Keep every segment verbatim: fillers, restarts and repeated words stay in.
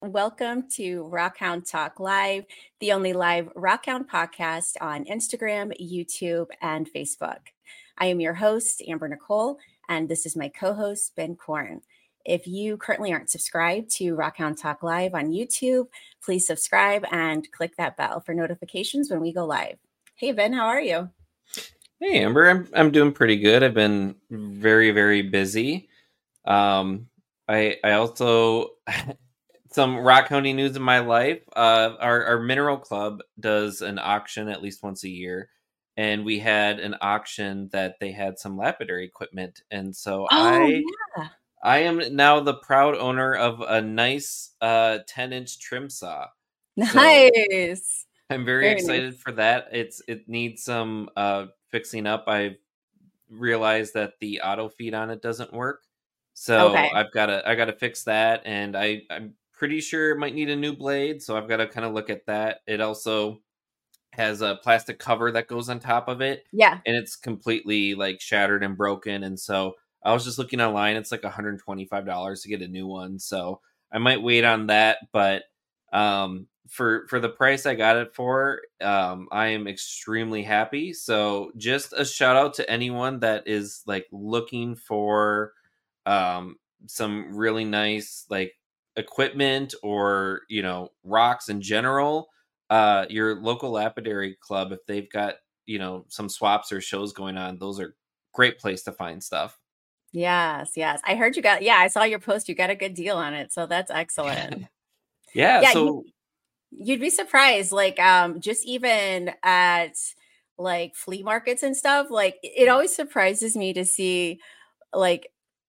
Welcome to Rockhound Talk Live, the only live Rockhound podcast on Instagram, YouTube, and Facebook. I am your host, Amber Nicole, and this is my co-host, Ben Korn. If you currently aren't subscribed to Rockhound Talk Live on YouTube, please subscribe and click that bell for notifications when we go live. Hey, Ben, how are you? Hey, Amber, I'm I'm doing pretty good. I've been very, very busy. Um, I I also some rock hounding news in my life. Uh, our our mineral club does an auction at least once a year, and we had an auction that they had some lapidary equipment, and so Oh, I yeah. I am now the proud owner of a nice uh ten inch trim saw. So Nice. I'm very Very nice. excited for that. It's it needs some uh fixing up. I've realized that the auto feed on it doesn't work. So Okay. I've got to I got to fix that, and I I'm pretty sure it might need a new blade, so I've got to kind of look at that. It also has a plastic cover that goes on top of it, Yeah. and it's completely like shattered and broken, and so I was just looking online. It's like one hundred twenty-five dollars to get a new one, so I might wait on that, but um for for the price I got it for, um I am extremely happy. So just a shout out to anyone that is like looking for um some really nice like equipment, or you know, rocks in general. Uh your local lapidary club, if they've got, you know, some swaps or shows going on, those are great place to find stuff. Yes, yes. I heard you got, yeah, I saw your post. You got a good deal on it. So that's excellent. Yeah, Yeah, you, so you'd be surprised. Like, um, just even at like flea markets and stuff, like it always surprises me to see like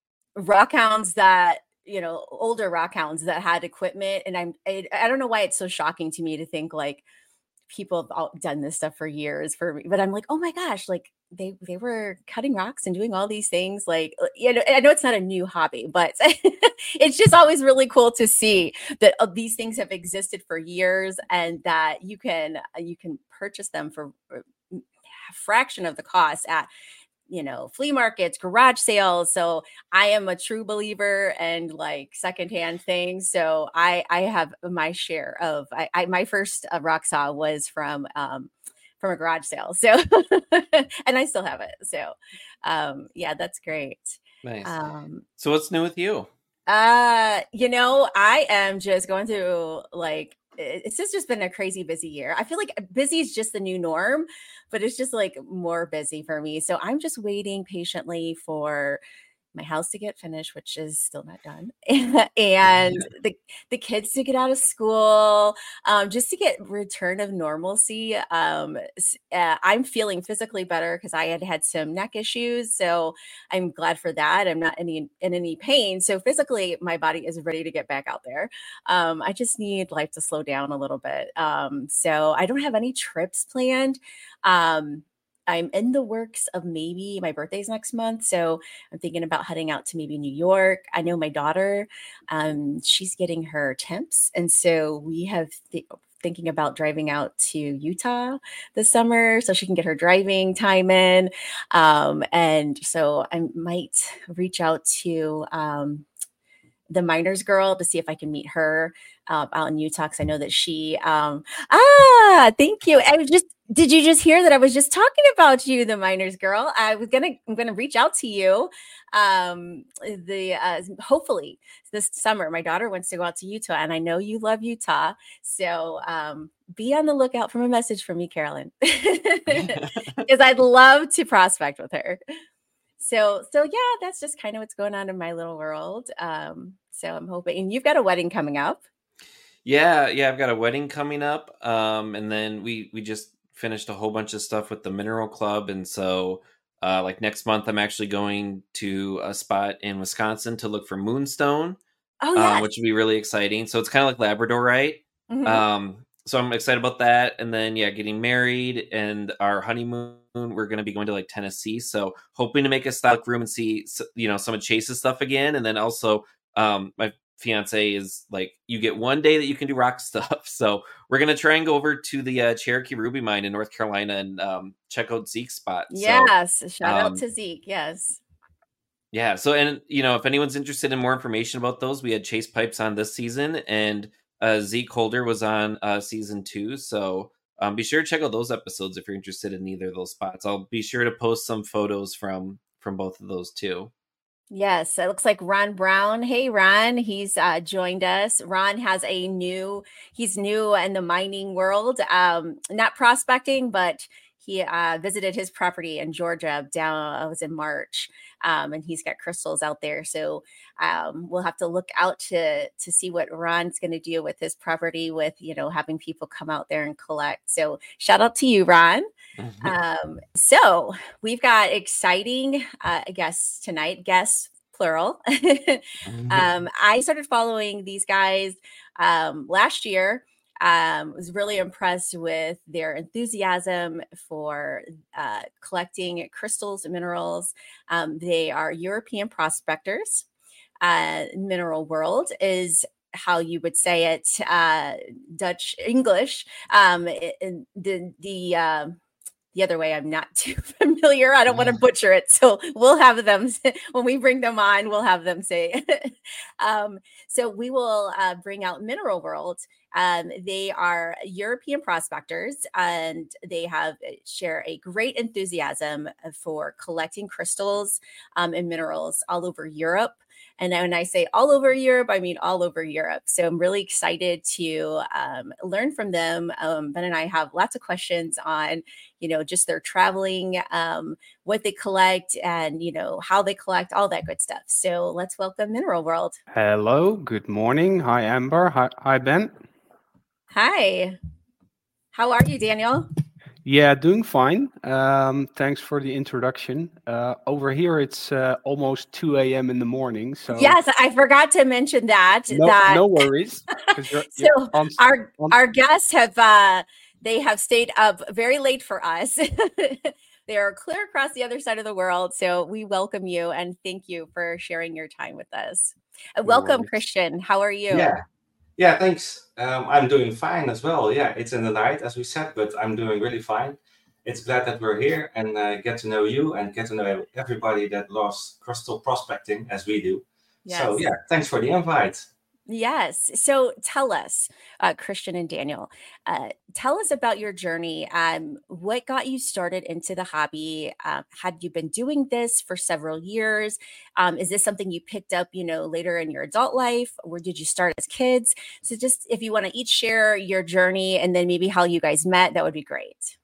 rock hounds that, you know, older rock hounds that had equipment. And I'm, I, I don't know why it's so shocking to me to think like people have all done this stuff for years for me, but I'm like, oh my gosh, like they they were cutting rocks and doing all these things. Like, uh, you know, I know it's not a new hobby, but it's just always really cool to see that uh, these things have existed for years and that you can uh, you can purchase them for uh, a fraction of the cost at, you know, flea markets, garage sales. So I am a true believer and like secondhand things. So I I have my share of I, I my first uh, rock saw was from um from a garage sale. So and I still have it. So um yeah, that's great. nice. Um So what's new with you? uh, you know, I am just going through like it- it's just, just been a crazy busy year. I feel like busy is just the new norm, but it's just like more busy for me. So I'm just waiting patiently for my house to get finished, which is still not done, and the the kids to get out of school, um, just to get return of normalcy. Um, s- uh, I'm feeling physically better because I had had some neck issues, so I'm glad for that. I'm not any in any pain, so physically my body is ready to get back out there. Um, I just need life to slow down a little bit. Um, so I don't have any trips planned. Um, I'm in the works of maybe my birthday's next month. So I'm thinking about heading out to maybe New York. I know my daughter, um, she's getting her temps. And so we have th- thinking about driving out to Utah this summer so she can get her driving time in. Um, and so I might reach out to um, the miners girl to see if I can meet her uh, out in Utah because I know that she. Um, ah, thank you. I was just. Did you just hear that I was just talking about you, the miners girl? I was gonna. I'm gonna reach out to you. Um, the uh, hopefully this summer, my daughter wants to go out to Utah, and I know you love Utah, so um, be on the lookout for a message from me, Carolyn, because I'd love to prospect with her. So so yeah, that's just kind of what's going on in my little world. Um, so I'm hoping, and you've got a wedding coming up. Yeah, yeah, I've got a wedding coming up. Um, and then we we just finished a whole bunch of stuff with the Mineral Club, and so uh, like next month, I'm actually going to a spot in Wisconsin to look for moonstone, Oh um, yes. which would be really exciting. So it's kind of like Labradorite. Hmm. Um, so I'm excited about that. And then yeah, getting married and our honeymoon, we're going to be going to like Tennessee. So hoping to make a stop room and see s- you know, some of Chase's stuff again, and then also um my fiance is like, you get one day that you can do rock stuff. So we're gonna try and go over to the uh, Cherokee Ruby Mine in North Carolina and um, check out Zeke's spot. So Yes. Shout out um, to Zeke. Yes. yeah. So, and you know, if anyone's interested in more information about those, we had Chase Pipes on this season, and uh, Zeke Holder was on uh, season two. So um, be sure to check out those episodes if you're interested in either of those spots. I'll be sure to post some photos from from both of those too. Yes, it looks like Ron Brown. Hey, Ron, he's uh, joined us. Ron has a new, he's new in the mining world, um, not prospecting, but he uh, visited his property in Georgia down, it was in March, um, and he's got crystals out there. So um, we'll have to look out to to see what Ron's going to do with his property with, you know, having people come out there and collect. So shout out to you, Ron. Um, so we've got exciting uh, guests tonight, guests plural. um, I started following these guys um, last year. Um, was really impressed with their enthusiasm for uh, collecting crystals and minerals. Um, they are European prospectors. Uh, Mineral World is how you would say it, uh, Dutch English. Um, it, the the uh, the other way, I'm not too familiar. I don't want to butcher it. So we'll have them, when we bring them on, we'll have them say. um, so we will uh, bring out Mineral World. Um, they are European prospectors, and they have share a great enthusiasm for collecting crystals um, and minerals all over Europe. And when I say all over Europe, I mean all over Europe. So I'm really excited to um, learn from them. Um, Ben and I have lots of questions on, you know, just their traveling, um, what they collect, and, you know, how they collect, all that good stuff. So let's welcome Mineral World. Hello, good morning. Hi, Amber. Hi, hi Ben. Hi. How are you, Daniel? Yeah, doing fine. Um, thanks for the introduction. Uh, over here, it's uh, almost two a.m. in the morning. So yes, I forgot to mention that. No, that... no worries. You're, so you're on, our on... our guests have uh, they have stayed up very late for us. They are clear across the other side of the world. So we welcome you and thank you for sharing your time with us. Uh, No welcome, worries. Christian. How are you? Yeah. Yeah, thanks. Um, I'm doing fine as well. Yeah, it's in the night, as we said, but I'm doing really fine. It's glad that we're here and uh, get to know you and get to know everybody that loves crystal prospecting as we do. Yes. So, yeah, thanks for the invite. Yes. So tell us, uh, Christian and Daniel, uh, tell us about your journey. Um, what got you started into the hobby? Um, had you been doing this for several years? Um, is this something you picked up, you know, later in your adult life, or did you start as kids? So just if you want to each share your journey and then maybe how you guys met, that would be great.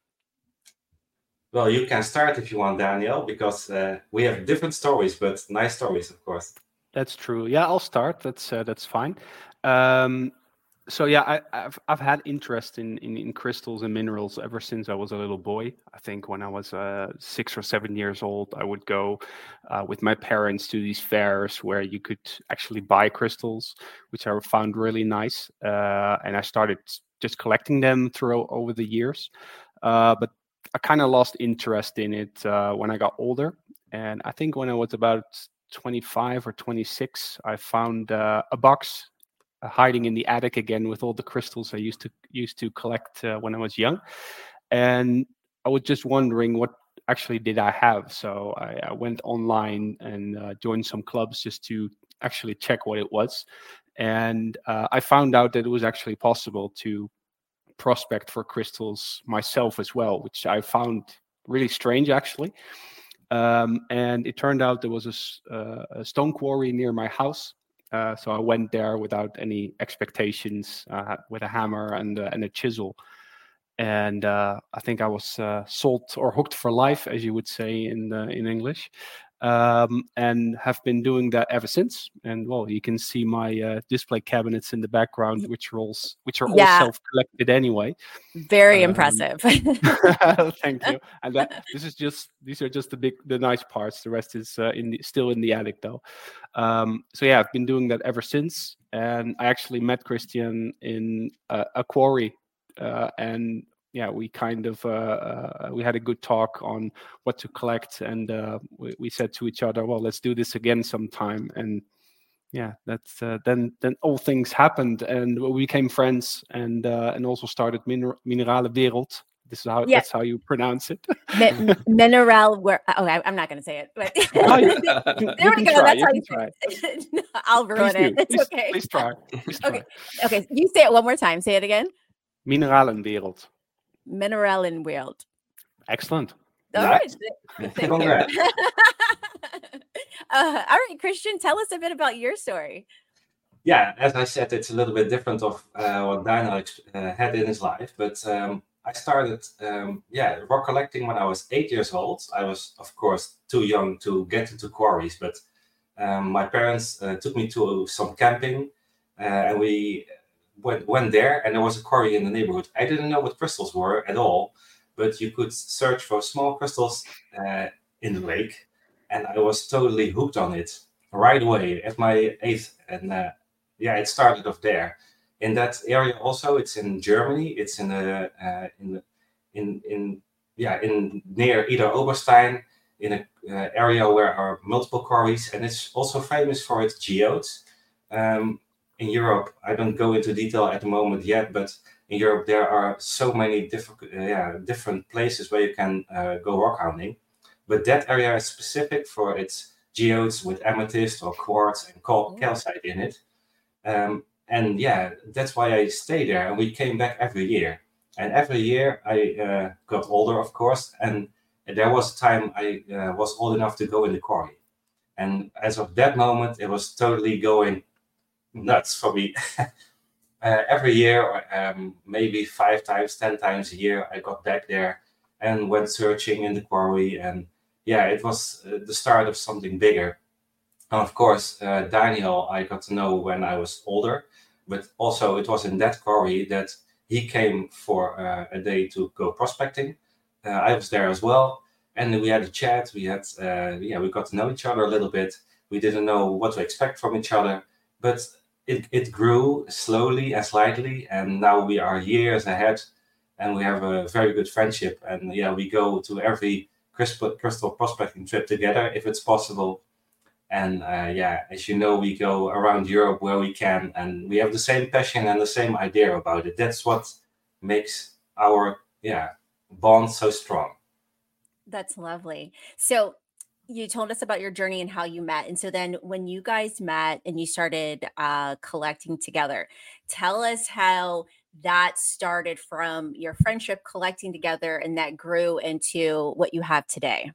Well, you can start if you want, Daniel, because uh, we have different stories, but nice stories, of course. That's true. Yeah, I'll start. That's uh, that's fine. Um, so yeah, I, I've I've had interest in, in in crystals and minerals ever since I was a little boy. I think when I was uh, six or seven years old, I would go uh, with my parents to these fairs where you could actually buy crystals, which I found really nice. Uh, and I started just collecting them through over the years. Uh, but I kind of lost interest in it uh, when I got older. And I think when I was about twenty-five or twenty-six, I found uh, a box uh, hiding in the attic again with all the crystals I used to used to collect uh, when I was young, and I was just wondering what actually did I have. So I, I went online and uh, joined some clubs just to actually check what it was, and uh, I found out that it was actually possible to prospect for crystals myself as well, which I found really strange actually. Um, and it turned out there was a, uh, a stone quarry near my house. Uh, so I went there without any expectations, uh, with a hammer and, uh, and a chisel. And uh, I think I was uh, sold or hooked for life, as you would say in uh, in English, um, and have been doing that ever since. And well, you can see my uh, display cabinets in the background, which are all, which are Yeah. all self-collected anyway. Very Um, impressive. Thank you. And that, this is just these are just the big, the nice parts. The rest is uh, in the, still in the attic, though. Um, so yeah, I've been doing that ever since. And I actually met Christian in uh, a quarry, uh, and yeah, we kind of uh, uh, we had a good talk on what to collect, and uh, we, we said to each other, "Well, let's do this again sometime." And yeah, that's uh, then then all things happened, and we became friends, and uh, and also started Miner- Minerale Wereld, This is how Yeah. that's how you pronounce it. Mi- mineral. Where? Oh, I, I'm not going to say it. But Oh, you, you, there you we can go. try. That's You how can you try. say it. No, I'll Please ruin do. it. It's Please, okay. please try. Please try. Okay. Okay. You say it one more time. Say it again. Mineralenwereld. Mineralenwereld. Excellent. All Nice. right. Thank Congrats. you. uh, all right, Christian, tell us a bit about your story. Yeah, as I said, it's a little bit different of uh, what Dino uh, had in his life. But um, I started, um, yeah, rock collecting when I was eight years old. I was, of course, too young to get into quarries, but um, my parents uh, took me to some camping, uh, and we went went there, and there was a quarry in the neighborhood. I didn't know what crystals were at all, but you could search for small crystals uh, in the lake, and I was totally hooked on it right away at my eighth and. Uh, Yeah, it started off there. In that area, also, it's in Germany. It's in the uh, in the, in in yeah in near Ida Oberstein, in a uh, area where are multiple quarries, and it's also famous for its geodes. Um, in Europe, I don't go into detail at the moment yet, but in Europe there are so many different uh, yeah different places where you can uh, go rock hounding. But that area is specific for its geodes with amethyst or quartz and cal- calcite in it. Um, and yeah, that's why I stay there. And we came back every year. And every year I uh, got older, of course. And there was a time I uh, was old enough to go in the quarry. And as of that moment, it was totally going nuts for me. uh, every year, um, maybe five times, ten times a year, I got back there and went searching in the quarry. And yeah, it was uh, the start of something bigger. And of course, uh, Daniel, I got to know when I was older, but also it was in that quarry that he came for uh, a day to go prospecting. Uh, I was there as well, and we had a chat. We had, uh, yeah, we got to know each other a little bit. We didn't know what to expect from each other, but it, it grew slowly and slightly, and now we are years ahead, and we have a very good friendship. And yeah, we go to every crystal, crystal prospecting trip together if it's possible. And uh, yeah, as you know, we go around Europe where we can, and we have the same passion and the same idea about it. That's what makes our yeah bond so strong. That's lovely. So you told us about your journey and how you met. And so then when you guys met and you started uh, collecting together, tell us how that started from your friendship collecting together and that grew into what you have today.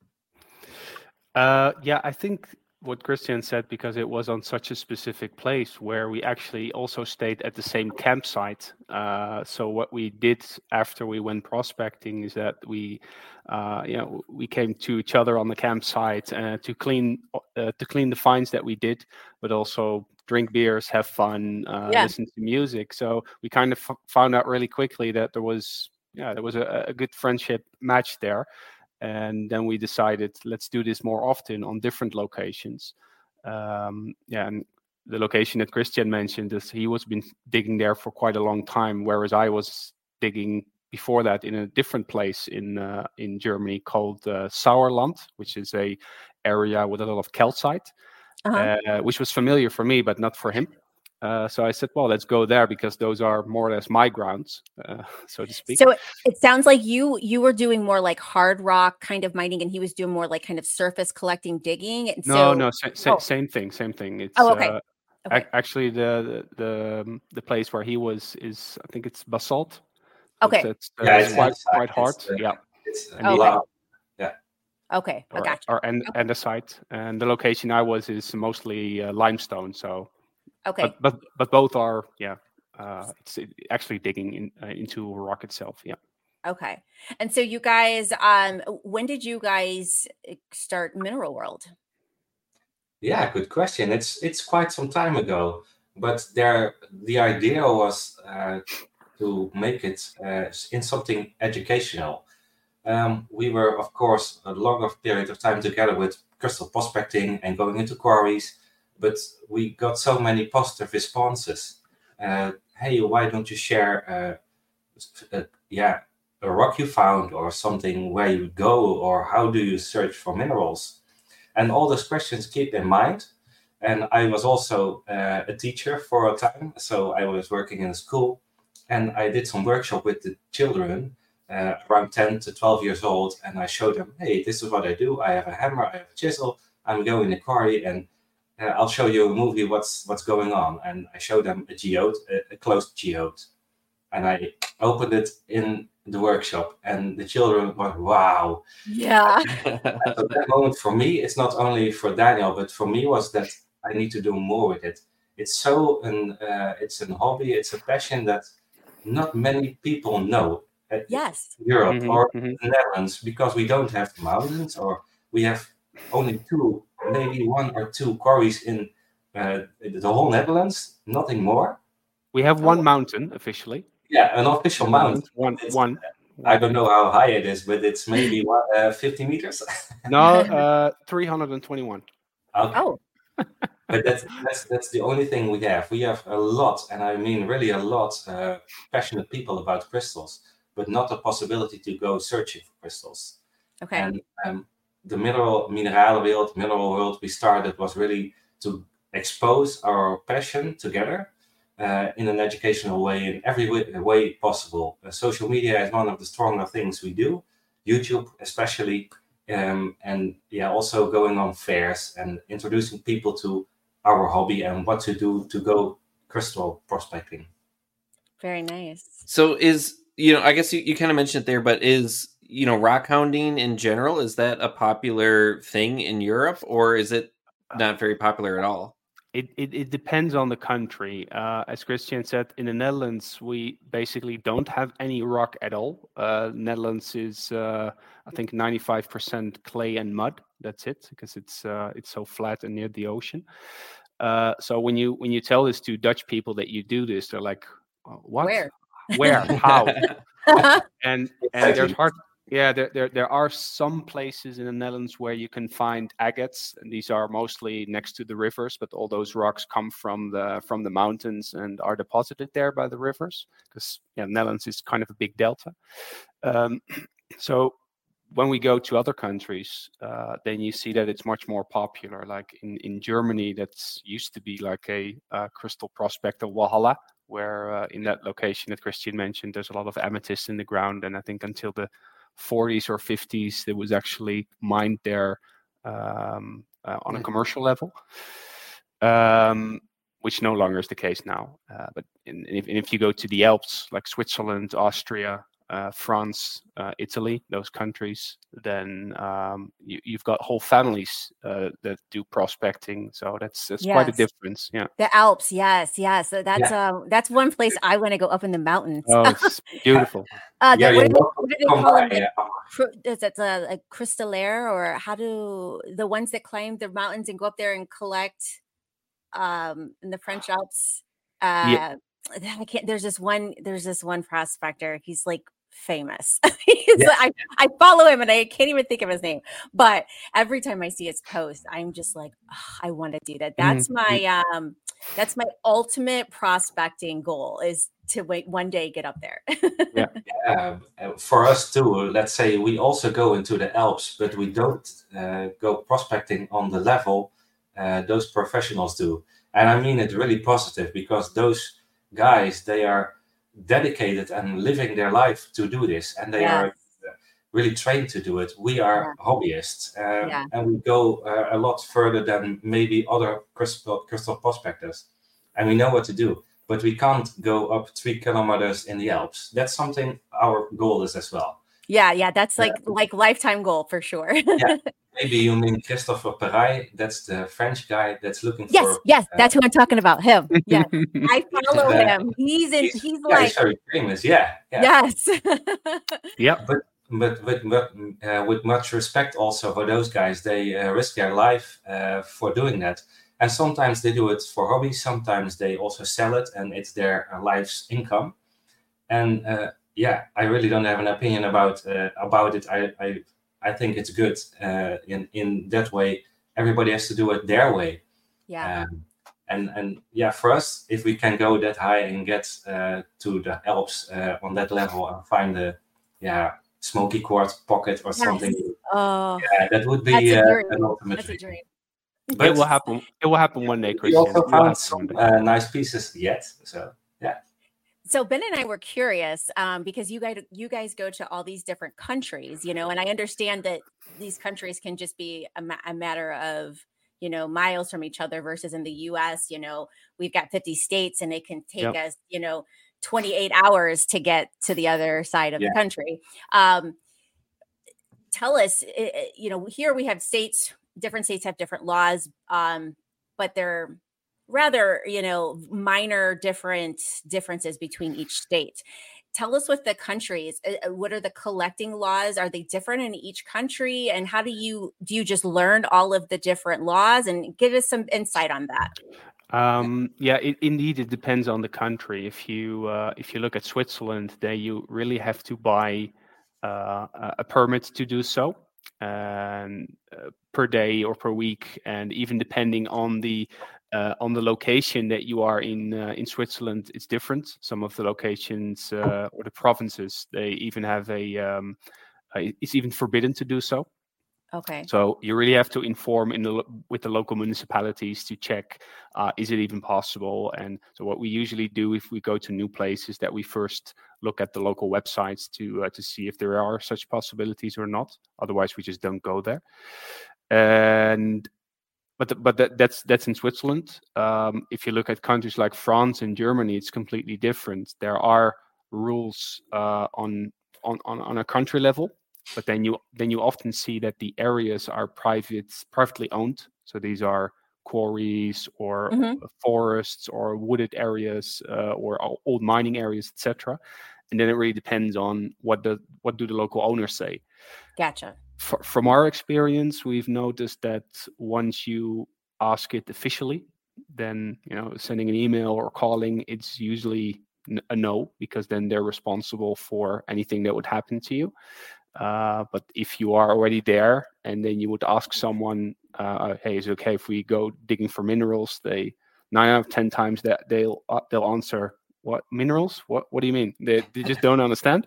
Uh, yeah, I think what Christian said, because it was on such a specific place where we actually also stayed at the same campsite. Uh, so what we did after we went prospecting is that we, uh, you know, we came to each other on the campsite uh, to clean uh, to clean the finds that we did, but also drink beers, have fun, uh, Yeah. listen to music. So we kind of f- found out really quickly that there was, yeah, there was a, a good friendship match there. And then we decided, let's do this more often on different locations. Um, yeah, and the location that Christian mentioned is he was been digging there for quite a long time, whereas I was digging before that in a different place in uh, in Germany called uh, Sauerland, which is a area with a lot of calcite, Uh-huh. uh, which was familiar for me, but not for him. Uh, so I said, well, let's go there because those are more or less my grounds, uh, so to speak. So it, it sounds like you you were doing more like hard rock kind of mining, and he was doing more like kind of surface collecting, digging. And No, so, no, sa- sa- oh. same thing, same thing. It's Oh, okay. uh, Okay. ac- actually the the the, um, the place where he was is, I think it's basalt. Okay. It's, uh, Yeah, it's it's quite inside. quite hard. It's, uh, yeah, It's And a he- lot. Okay. I or got you. or and Okay. andesite, and the location I was is mostly uh, limestone. So, Okay. but but but both are yeah. Uh, it's it- actually digging in, uh, into rock itself. Yeah. Okay. And so you guys, um, when did you guys start Mineral World? Yeah, good question. It's it's quite some time ago, but there the idea was uh, to make it uh, in something educational. Um, we were, of course, a longer period of time together with crystal prospecting and going into quarries, but we got so many positive responses. Uh, hey, why don't you share, uh, uh, yeah, a rock you found or something where you go, or how do you search for minerals? And all those questions keep in mind. And I was also uh, a teacher for a time, so I was working in a school, and I did some workshop with the children uh, around ten to twelve years old, and I showed them, hey, this is what I do. I have a hammer, I have a chisel, I'm going in a quarry, and uh, I'll show you a movie what's what's going on. And I showed them a geode, a, a closed geode. And I opened it in the workshop, and the children were, wow. Yeah. So that moment for me, it's not only for Daniel, but for me was that I need to do more with it. It's so an uh, it's a hobby, it's a passion that not many people know. Yes. In Europe Mhm, or mhm. the Netherlands, because we don't have mountains, or we have only two, maybe one or two quarries in uh, the whole Netherlands, nothing more. We have one mountain officially. Yeah, an official mountain. One, It's- one. I don't know how high it is, but it's maybe what, uh, fifty meters. No, uh, three hundred twenty-one. Okay. Oh, But that's, that's that's the only thing we have. We have a lot, and I mean really a lot, uh, passionate people about crystals, but not a possibility to go searching for crystals. okay. And um, the mineral mineralenwereld, mineral world we started was really to expose our passion together uh, in an educational way, in every way, way possible. Uh, social media is one of the stronger things we do, YouTube especially, um, and yeah, also going on fairs and introducing people to our hobby and what to do to go crystal prospecting. Very nice. So is, you know, I guess you, you kind of mentioned it there, but is, you know, rock hounding in general, is that a popular thing in Europe, or is it not very popular at all? It, it it depends on the country. Uh, as Christian said, in the Netherlands, we basically don't have any rock at all. Uh, Netherlands is, uh, I think, ninety-five percent clay and mud. That's it, because it's uh, it's so flat and near the ocean. Uh, so when you when you tell this to Dutch people that you do this, they're like, "What? Where? Where? How?" and and there's Exactly. hard. Yeah, there, there there are some places in the Netherlands where you can find agates, and these are mostly next to the rivers. But all those rocks come from the from the mountains and are deposited there by the rivers, because yeah, Netherlands is kind of a big delta. Um, so when we go to other countries, uh, then you see that it's much more popular. Like in in Germany, that's used to be like a uh, crystal prospect of Walhalla, where uh, in that location that Christian mentioned, there's a lot of amethyst in the ground, and I think until the forties or fifties, it was actually mined there um, uh, on a commercial level, um, which no longer is the case now. Uh, but in, if, if you go to the Alps, like Switzerland, Austria, uh, France, uh, Italy, those countries, then um, you, you've got whole families uh, that do prospecting. So that's that's quite a Yes. difference. Yeah. The Alps, yes, yes. So that's uh, that's one place I want to go, up in the mountains. Oh, it's beautiful. uh, the, Yeah, what, you're do they, welcome what do to they come call by, them? yeah. Cru- Is it a, a crystalaire, or how do the ones that climb the mountains and go up there and collect um, in the French Alps? Uh, Yeah. I can't. There's this one. There's this one prospector. He's like famous. He's Yeah. like, I, I follow him and I can't even think of his name. But every time I see his post, I'm just like, oh, I want to do that. That's Mhm. my um, that's my ultimate prospecting goal, is to wait one day get up there. Yeah. Yeah, uh, for us too, let's say we also go into the Alps, but we don't uh, go prospecting on the level uh, those professionals do. And I mean it really positive, because those guys, they are dedicated and living their life to do this, and they Yes. are really trained to do it. We are hobbyists, um, Yeah. and we go uh, a lot further than maybe other crystal, crystal prospectors, and we know what to do. But we can't go up three kilometers in the Alps. That's something our goal is as well. Yeah, yeah, that's like like lifetime goal for sure. Yeah. Maybe you mean Christopher Perray. That's the French guy that's looking Yes, for. yes, uh, that's who I'm talking about. Him. Yeah, I follow uh, him. He's in. he's, He's yeah, like he's very famous. Yeah, yeah. yes. Yep. But but with uh, with much respect also for those guys, they uh, risk their life uh, for doing that. And sometimes they do it for hobby. Sometimes they also sell it, and it's their uh, life's income. And uh, yeah, I really don't have an opinion about uh, about it. I, I I think it's good. Uh, in in that way, everybody has to do it their way. Yeah. Um, and and yeah, for us, if we can go that high and get uh, to the Alps uh, on that level and find the yeah smoky quartz pocket or Yes. something, Oh, yeah, that would that's be a uh, dream. an ultimate That's a dream. dream. But It will happen. It will happen one day, we Christian. also It will found happen some one day. uh, nice pieces yet. So yeah, So Ben and I were curious um, because you guys you guys go to all these different countries, you know, and I understand that these countries can just be a, ma- a matter of, you know, miles from each other versus in the U S, you know, we've got fifty states and it can take Yep. us, you know, twenty-eight hours to get to the other side of Yeah. the country. Um, tell us, i- i- you know, here we have states, different states have different laws, um, but they're rather, you know, minor different differences between each state. Tell us with the countries, uh, uh, what are the collecting laws? Are they different in each country? And how do you, do you just learn all of the different laws and give us some insight on that? Um, yeah, it, indeed, it depends on the country. If you uh, if you look at Switzerland, there you really have to buy uh, a a permit to do so, and uh, per day or per week, and even depending on the uh, on the location that you are in uh, in Switzerland, it's different. Some of the locations uh, or the provinces, they even have a um, uh, it's even forbidden to do so. Okay. So you really have to inform in the lo- with the local municipalities to check uh, is it even possible. And so what we usually do if we go to new places, that we first look at the local websites to uh, to see if there are such possibilities or not. Otherwise, we just don't go there. And but the, but that, that's that's in Switzerland. Um, if you look at countries like France and Germany, it's completely different. There are rules uh, on on on on a country level. But then you then you often see that the areas are private, privately owned. So these are quarries or Mhm. forests or wooded areas uh, or o- old mining areas, et cetera. And then it really depends on what the what do the local owners say. Gotcha. F- from our experience, we've noticed that once you ask it officially, then you know sending an email or calling, it's usually n- a no, because then they're responsible for anything that would happen to you. Uh, but if you are already there and then you would ask someone, uh, hey, is it okay if we go digging for minerals? They nine out of ten times that they'll uh, they'll answer, what minerals? What what do you mean? They they just don't understand.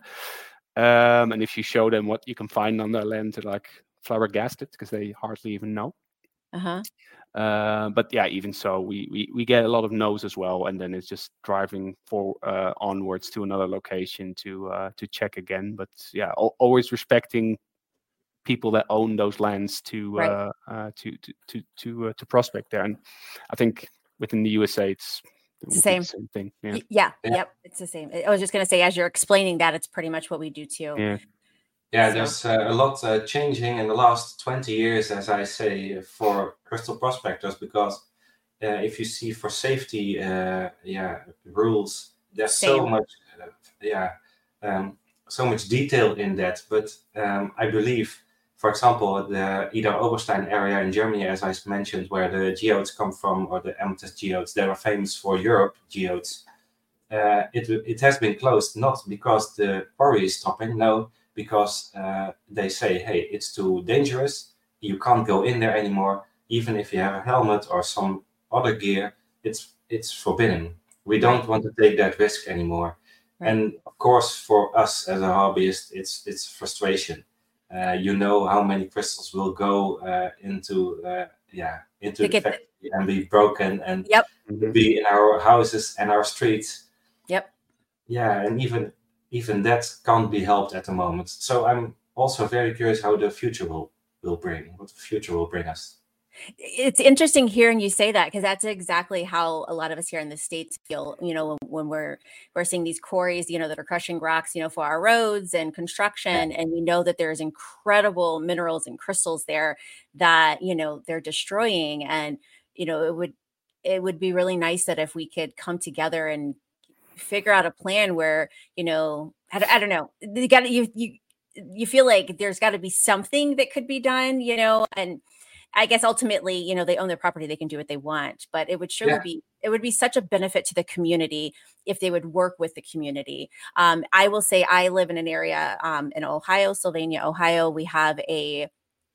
Um, and if you show them what you can find on their land, they're like flabbergasted because they hardly even know. Uh-huh. Uh, but yeah, even so, we, we we get a lot of no's as well, and then it's just driving for uh, onwards to another location to uh, to check again. But yeah, al- always respecting people that own those lands to Right. uh, uh, to to to to, uh, to prospect there. And I think within the U S A, it's it It's the would be same. the same thing. Yeah, Y- Yeah. Yeah. Yep. It's the same. I was just going to say, as you're explaining that, it's pretty much what we do too. yeah, Yeah, So, there's uh, a lot uh, changing in the last twenty years, as I say, for crystal prospectors, because uh, if you see for safety, uh, yeah, rules, there's so same. much, uh, yeah, um, so much detail in that. But um, I believe, for example, the Ida Oberstein area in Germany, as I mentioned, where the geodes come from, or the amethyst geodes, they are famous for Europe geodes. Uh, it it has been closed not because the quarry is stopping, no, because uh, they say, hey, it's too dangerous. You can't go in there anymore, even if you have a helmet or some other gear. It's it's forbidden. We don't Right. want to take that risk anymore. Right. And of course, for us as a hobbyist, it's it's frustration. Uh, you know how many crystals will go uh, into uh, yeah into To the get the, factory and be broken and yep. Mhm. be in our houses and our streets. Yep. Yeah, and even even that can't be helped at the moment. So I'm also very curious how the future will will bring, what the future will bring us. It's interesting hearing you say that, because that's exactly how a lot of us here in the States feel, you know, when, when we're we're seeing these quarries, you know, that are crushing rocks, you know, for our roads and Yeah, construction. And we know that there's incredible minerals and crystals there that, you know, they're destroying. And, you know, it would it would be really nice that if we could come together and figure out a plan where, you know, I, don't- I don't know, you got you you you feel like there's got to be something that could be done, you know, and I guess ultimately, you know, they own their property, they can do what they want, but it would surely yeah, be, it would be such a benefit to the community if they would work with the community. Um, I will say I live in an area um, in Ohio, Sylvania, Ohio. We have a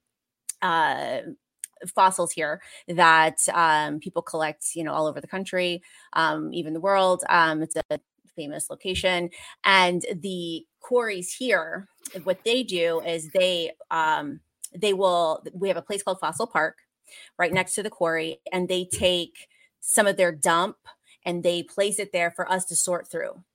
uh, fossils here that um, people collect, you know, all over the country, um, even the world. Um, it's a famous location, and the quarries here, what they do is they um, they will. We have a place called Fossil Park right next to the quarry, and they take some of their dump and they place it there for us to sort through.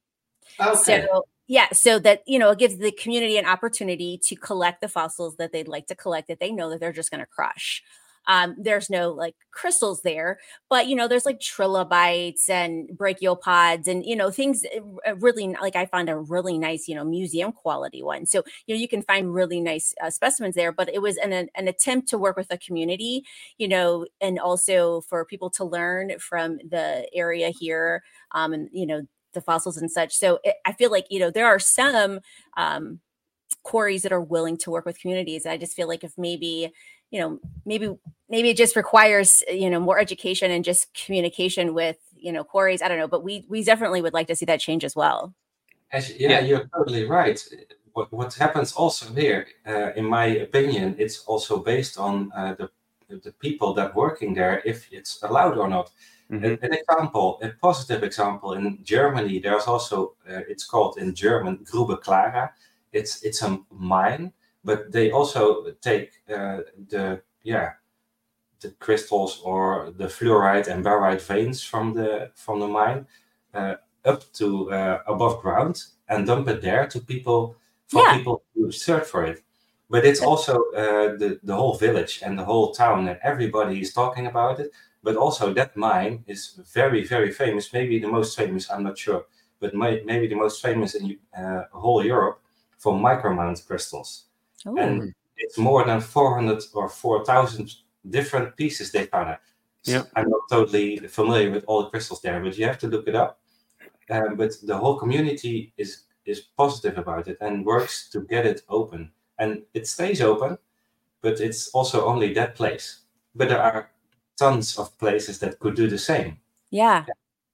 Okay. So yeah, so that, you know, it gives the community an opportunity to collect the fossils that they'd like to collect that they know that they're just going to crush. Um, there's no like crystals there, but you know, there's like trilobites and brachiopods and, you know, things uh, really like I found a really nice, you know, museum quality one. So, you know, you can find really nice uh, specimens there, but it was an, an attempt to work with the community, you know, and also for people to learn from the area here. Um, and, you know, the fossils and such. So it, I feel like, you know, there are some um, quarries that are willing to work with communities. I just feel like if maybe, you know, maybe, maybe it just requires, you know, more education and just communication with, you know, quarries. I don't know, but we, we definitely would like to see that change as well. As, yeah, Yeah. you're totally right. What, what happens also here, uh, in my opinion, it's also based on uh, the the people that working there, if it's allowed or not. Mhm. A- An example, a positive example in Germany, there's also, uh, it's called in German Grube Clara. It's it's a mine, but they also take uh, the yeah the crystals or the fluorite and barite veins from the from the mine uh, up to uh, above ground and dump it there to people for Yeah. people to search for it. But it's also uh, the the whole village and the whole town and everybody is talking about it. But also that mine is very very famous, maybe the most famous. I'm not sure, but may, maybe the most famous in uh, whole Europe for micromount crystals. Ooh. And it's more than four hundred or four thousand different pieces they found out. So Yeah. I'm not totally familiar with all the crystals there, but you have to look it up. Um, but the whole community is is positive about it and works to get it open. And it stays open, but it's also only that place. But there are tons of places that could do the same. Yeah.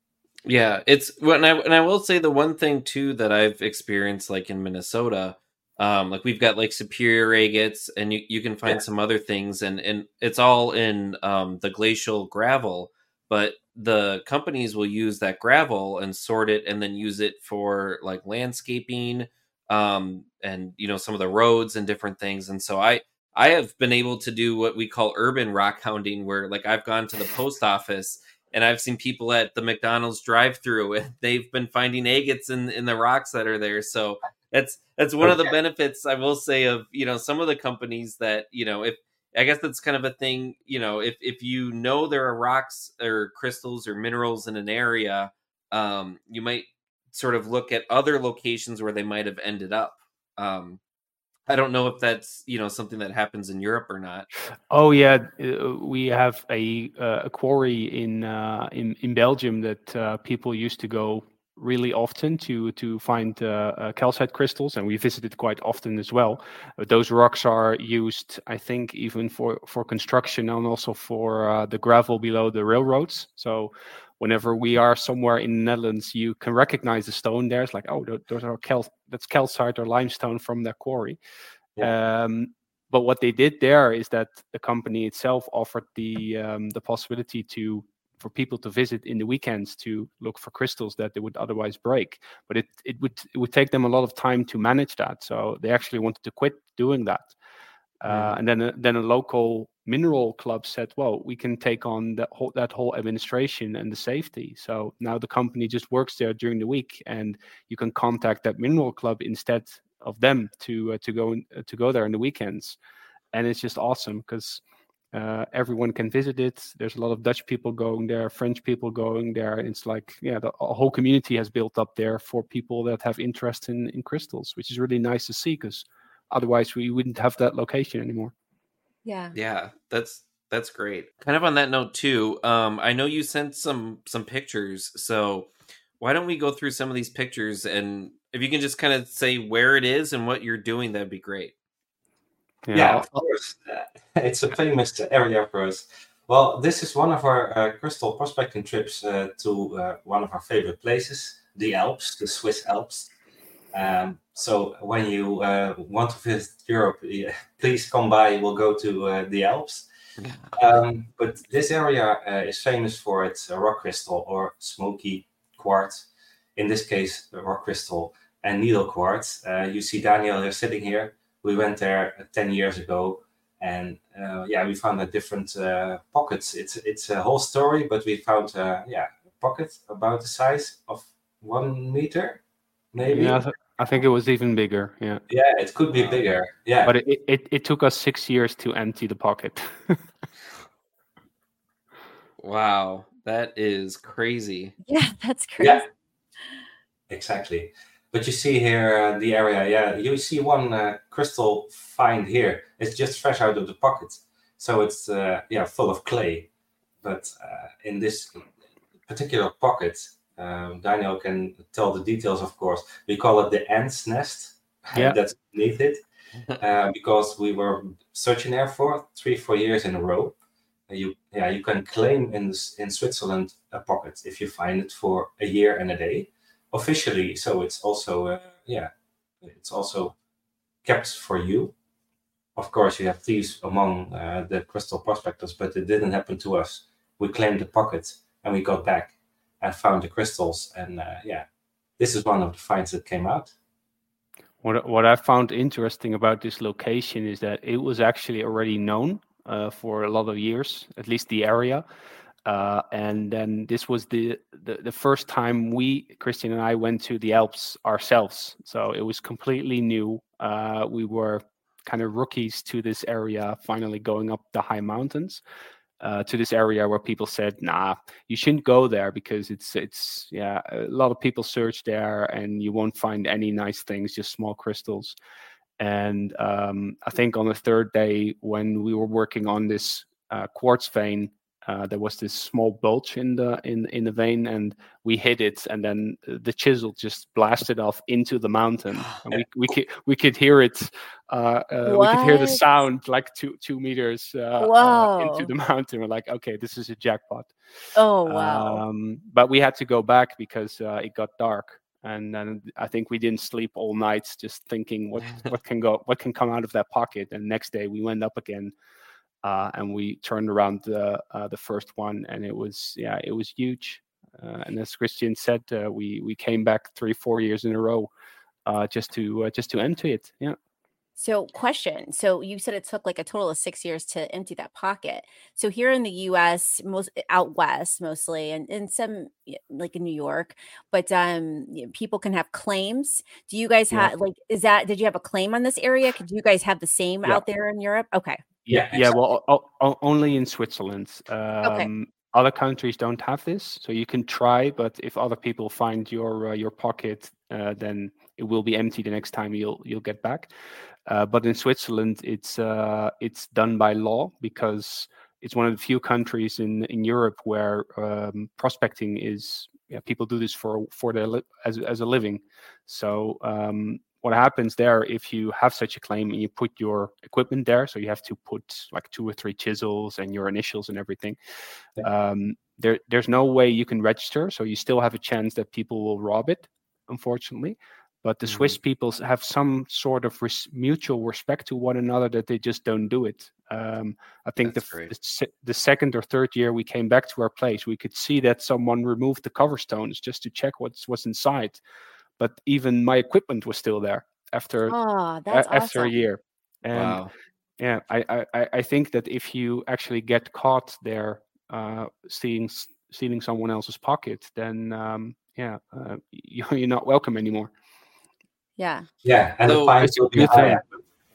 Yeah, it's when I and I will say the one thing too that I've experienced like in Minnesota, um, like we've got like superior agates, and you, you can find Yeah. some other things, and and it's all in um, the glacial gravel, but the companies will use that gravel and sort it, and then use it for like landscaping, um, and you know some of the roads and different things, and so I I have been able to do what we call urban rock hounding, where like I've gone to the post office. And I've seen people at the McDonald's drive-through, and they've been finding agates in, in the rocks that are there. So that's that's one of the Okay. benefits I will say of you know some of the companies that you know if I guess that's kind of a thing you know if if you know there are rocks or crystals or minerals in an area, um, you might sort of look at other locations where they might have ended up. Um, I don't know if that's you know something that happens in Europe or not. Oh yeah, uh, we have a uh, a quarry in uh, in in Belgium that uh, people used to go really often to to find uh, uh, calcite crystals, and we visited quite often as well. Uh, those rocks are used, I think, even for for construction and also for uh, the gravel below the railroads. So whenever we are somewhere in the Netherlands, you can recognize the stone there. It's like, oh, tho- those are cal that's calcite or limestone from that quarry. Yeah. Um, but what they did there is that the company itself offered the um, the possibility to for people to visit in the weekends to look for crystals that they would otherwise break. But it it would it would take them a lot of time to manage that. So they actually wanted to quit doing that. Uh, Mhm. and then a, then a local mineral club said, well, we can take on that whole that whole administration and the safety. So now the company just works there during the week, and you can contact that mineral club instead of them to uh, to go in, uh, to go there in the weekends. And it's just awesome because uh, everyone can visit it. There's a lot of Dutch people going there, French people going there. And it's like, yeah, the a whole community has built up there for people that have interest in in crystals, which is really nice to see because otherwise we wouldn't have that location anymore. Yeah. Yeah, that's that's great. Kind of on that note too, um, I know you sent some some pictures, so why don't we go through some of these pictures, and if you can just kind of say where it is and what you're doing, that'd be great. Yeah, Yeah, I'll- of course. Uh, it's a famous area for us. Well, this is one of our uh, crystal prospecting trips uh, to uh, one of our favorite places, the Alps, the Swiss Alps. Um, so when you uh, want to visit Europe, yeah, please come by. We'll go to uh, the Alps. Um, but this area uh, is famous for its uh, rock crystal or smoky quartz. In this case, the rock crystal and needle quartz. Uh, you see Daniel here sitting here. We went there uh, ten years ago, and uh, yeah, we found a different uh, pockets. It's it's a whole story, but we found uh, yeah a pocket about the size of one meter, maybe. Yeah, I, th- I think it was even bigger. Yeah, Yeah, it could be Wow. bigger. Yeah. but it, it it took us six years to empty the pocket. Wow, that is crazy. Yeah, that's crazy. Yeah, exactly. But you see here uh, the area. Yeah, you see one uh, crystal find here. It's just fresh out of the pocket, so it's uh, yeah full of clay. But uh, in this particular pocket, um, Daniel can tell the details. Of course, we call it the ant's nest. Yeah. That's beneath it, uh, because we were searching there for three, four years in a row. You yeah you can claim in this, in Switzerland a pocket if you find it for a year and a day officially. So it's also uh, yeah it's also kept for you. Of course, you have thieves among uh, the crystal prospectors, but it didn't happen to us. We claimed the pocket and we got back and found the crystals, and uh, yeah, this is one of the finds that came out. What what I found interesting about this location is that it was actually already known uh, for a lot of years, at least the area. Uh, and then this was the, the the first time we, Christian and I, went to the Alps ourselves. So it was completely new. Uh, we were kind of rookies to this area, finally going up the high mountains. Uh, to this area where people said, "Nah, you shouldn't go there because it's it's yeah, a lot of people search there and you won't find any nice things, just small crystals." And um, I think on the third day, when we were working on this uh, quartz vein, uh, there was this small bulge in the in in the vein, and we hit it, and then the chisel just blasted off into the mountain, and we we could we could hear it. Uh, uh, we could hear the What? sound like two two meters uh, uh, into Whoa. the mountain. We're like, okay, this is a jackpot. Oh, wow. Um, but we had to go back because uh, it got dark, and then I think we didn't sleep all night, just thinking what what can go what can come out of that pocket. And next day we went up again, uh, and we turned around the uh, the first one, and it was yeah it was huge. Uh, and as Christian said, uh, we we came back three four years in a row, uh, just to uh, just to empty it. Yeah. So, question. So, you said it took like a total of six years to empty that pocket. So, here in the U S, most out west, mostly, and, and some y- like in New York, but um, y- people can have claims. Do you guys Yeah. have like, is that, did you have a claim on this area? Could you guys have the same Yeah. out there in Europe? Okay. Yeah, Yeah, yeah. Well, o- o- only in Switzerland. Okay. Um, other countries don't have this, so you can try. But if other people find your uh, your pocket, uh, then it will be empty the next time you'll you'll get back. Uh, but in Switzerland, it's uh, it's done by law because it's one of the few countries in in Europe where um, prospecting is. Yeah, people do this for for their li- as as a living. So um, what happens there if you have such a claim and you put your equipment there? So you have to put like two or three chisels and your initials and everything. Yeah. Um, there there's no way you can register, so you still have a chance that people will rob it, unfortunately. But the Mhm. Swiss people have some sort of res- mutual respect to one another that they just don't do it. Um, I think the, That's f- great. the se- the second or third year we came back to our place, we could see that someone removed the cover stones just to check what's what's inside. But even my equipment was still there after Oh, that's a- after a awesome. year. And Wow. yeah, I, I I- I think that if you actually get caught there uh, stealing s- stealing someone else's pocket, then um, yeah, uh, you, you're not welcome anymore. Yeah. yeah, and the So fines It's a will be good thing. higher.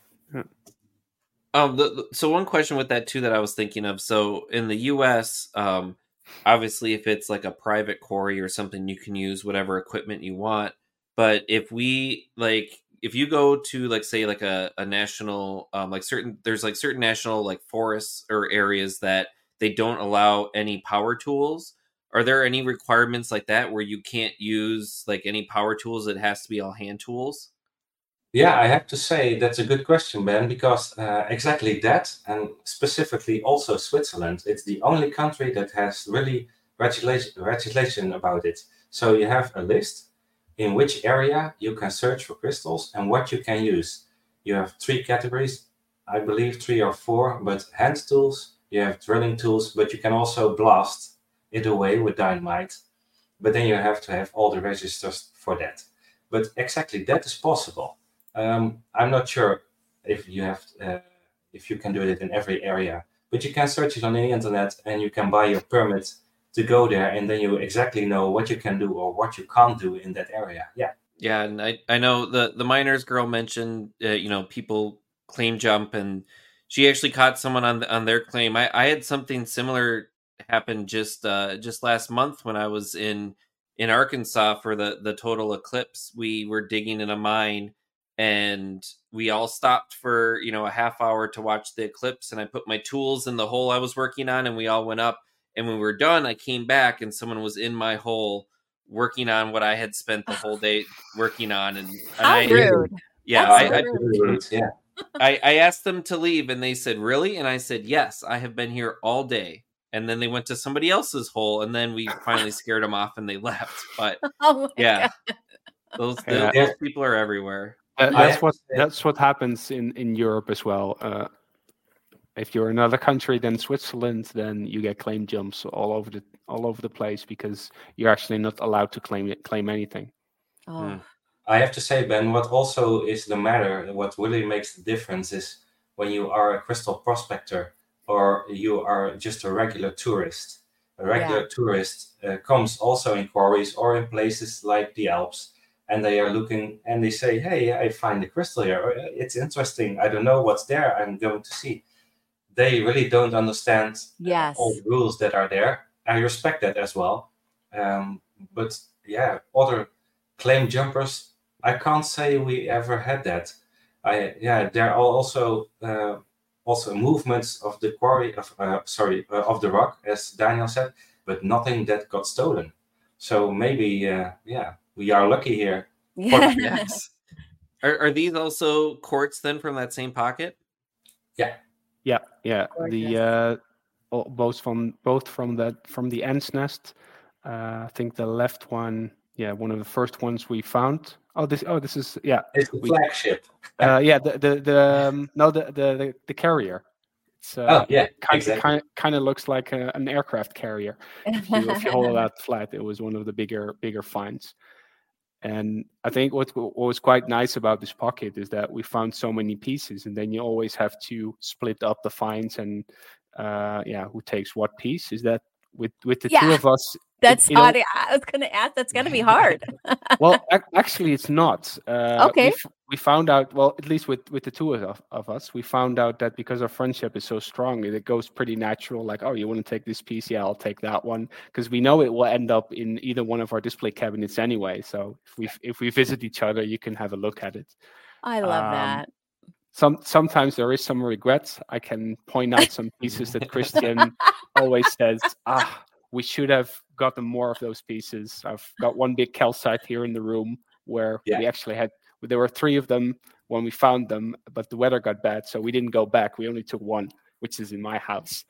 Um, the, the- so one question with that too that I was thinking of. So in the U S, um, obviously if it's like a private quarry or something, you can use whatever equipment you want. But if we like, if you go to like say like a, a national, um, like certain there's like certain national like forests or areas that they don't allow any power tools. Are there any requirements like that where you can't use like any power tools? It has to be all hand tools. Yeah, I have to say that's a good question, Ben, because uh, exactly that, and specifically also Switzerland, it's the only country that has really legislation, legislation about it. So you have a list in which area you can search for crystals and what you can use. You have three categories, I believe three or four, but hand tools, you have drilling tools, but you can also blast it away with dynamite. But then you have to have all the registers for that. But exactly that is possible. Um, I'm not sure if you have uh, if you can do it in every area, but you can search it on the internet and you can buy your permit to go there, and then you exactly know what you can do or what you can't do in that area. Yeah, Yeah, and I, I know the, the miners girl mentioned, uh, you know, people claim jump, and she actually caught someone on the, on their claim. I, I had something similar happen just uh, just last month when I was in in Arkansas for the, the total eclipse. We were digging in a mine, and we all stopped for, you know, a half hour to watch the eclipse, and I put my tools in the hole I was working on, and we all went up. And when we were done, I came back, and someone was in my hole working on what I had spent the whole day working on. And, and How I, rude. yeah, That's I, so I, rude. Yeah. I, I asked them to leave, and they said, really? And I said, yes, I have been here all day. And then they went to somebody else's hole, and then we finally scared them off and they left. But Oh my yeah, God. those, Yeah. those people are everywhere. Uh, I that's have what to say- that's what happens in, in Europe as well. Uh, if you're another country than Switzerland, then you get claim jumps all over the all over the place because you're actually not allowed to claim it, claim anything. Oh. Hmm. I have to say, Ben, what also is the matter, what really makes the difference is when you are a crystal prospector or you are just a regular tourist. A regular Yeah. tourist uh, comes also in quarries or in places like the Alps, and they are looking and they say, hey, I find a crystal here. Or, It's interesting. I don't know what's there. I'm going to see. They really don't understand Yes. all the rules that are there. I respect that as well. Um, but yeah, other claim jumpers, I can't say we ever had that. I yeah, there are also uh, also movements of the quarry of uh, sorry uh, of the rock, as Daniel said, but nothing that got stolen. So maybe uh, yeah, we are lucky here. Yeah. Yes. Are, are these also quartz then from that same pocket? Yeah, yeah. The Gorgeous. uh, all- both from both from that from the ants nest. Uh, I think the left one, yeah, one of the first ones we found. Oh, this oh this is yeah. It's the We- flagship. Uh, yeah, the the, the um, no the, the the the carrier. It's uh, Oh yeah, kind exactly. kind kind of looks like a, an aircraft carrier. If you, if you hold it out flat, it was one of the bigger bigger finds. And I think what, what was quite nice about this pocket is that we found so many pieces, and then you always have to split up the finds and uh, yeah, who takes what piece? Is that with with the two Yeah. of us? That's it- it al- odd. I was gonna ask. That's gonna be hard. well, ac- actually, it's not. Uh, Okay. We, f- we found out. Well, at least with with the two of, of us, we found out that because our friendship is so strong, it goes pretty natural. Like, oh, you want to take this piece? Yeah, I'll take that one, because we know it will end up in either one of our display cabinets anyway. So if we if we visit each other, you can have a look at it. I love Um, that. Some sometimes there is some regrets. I can point out some pieces that Christian always says, ah, we should have gotten more of those pieces. I've got one big calcite here in the room where Yeah. we actually had, there were three of them when we found them, but the weather got bad, so we didn't go back. We only took one, which is in my house.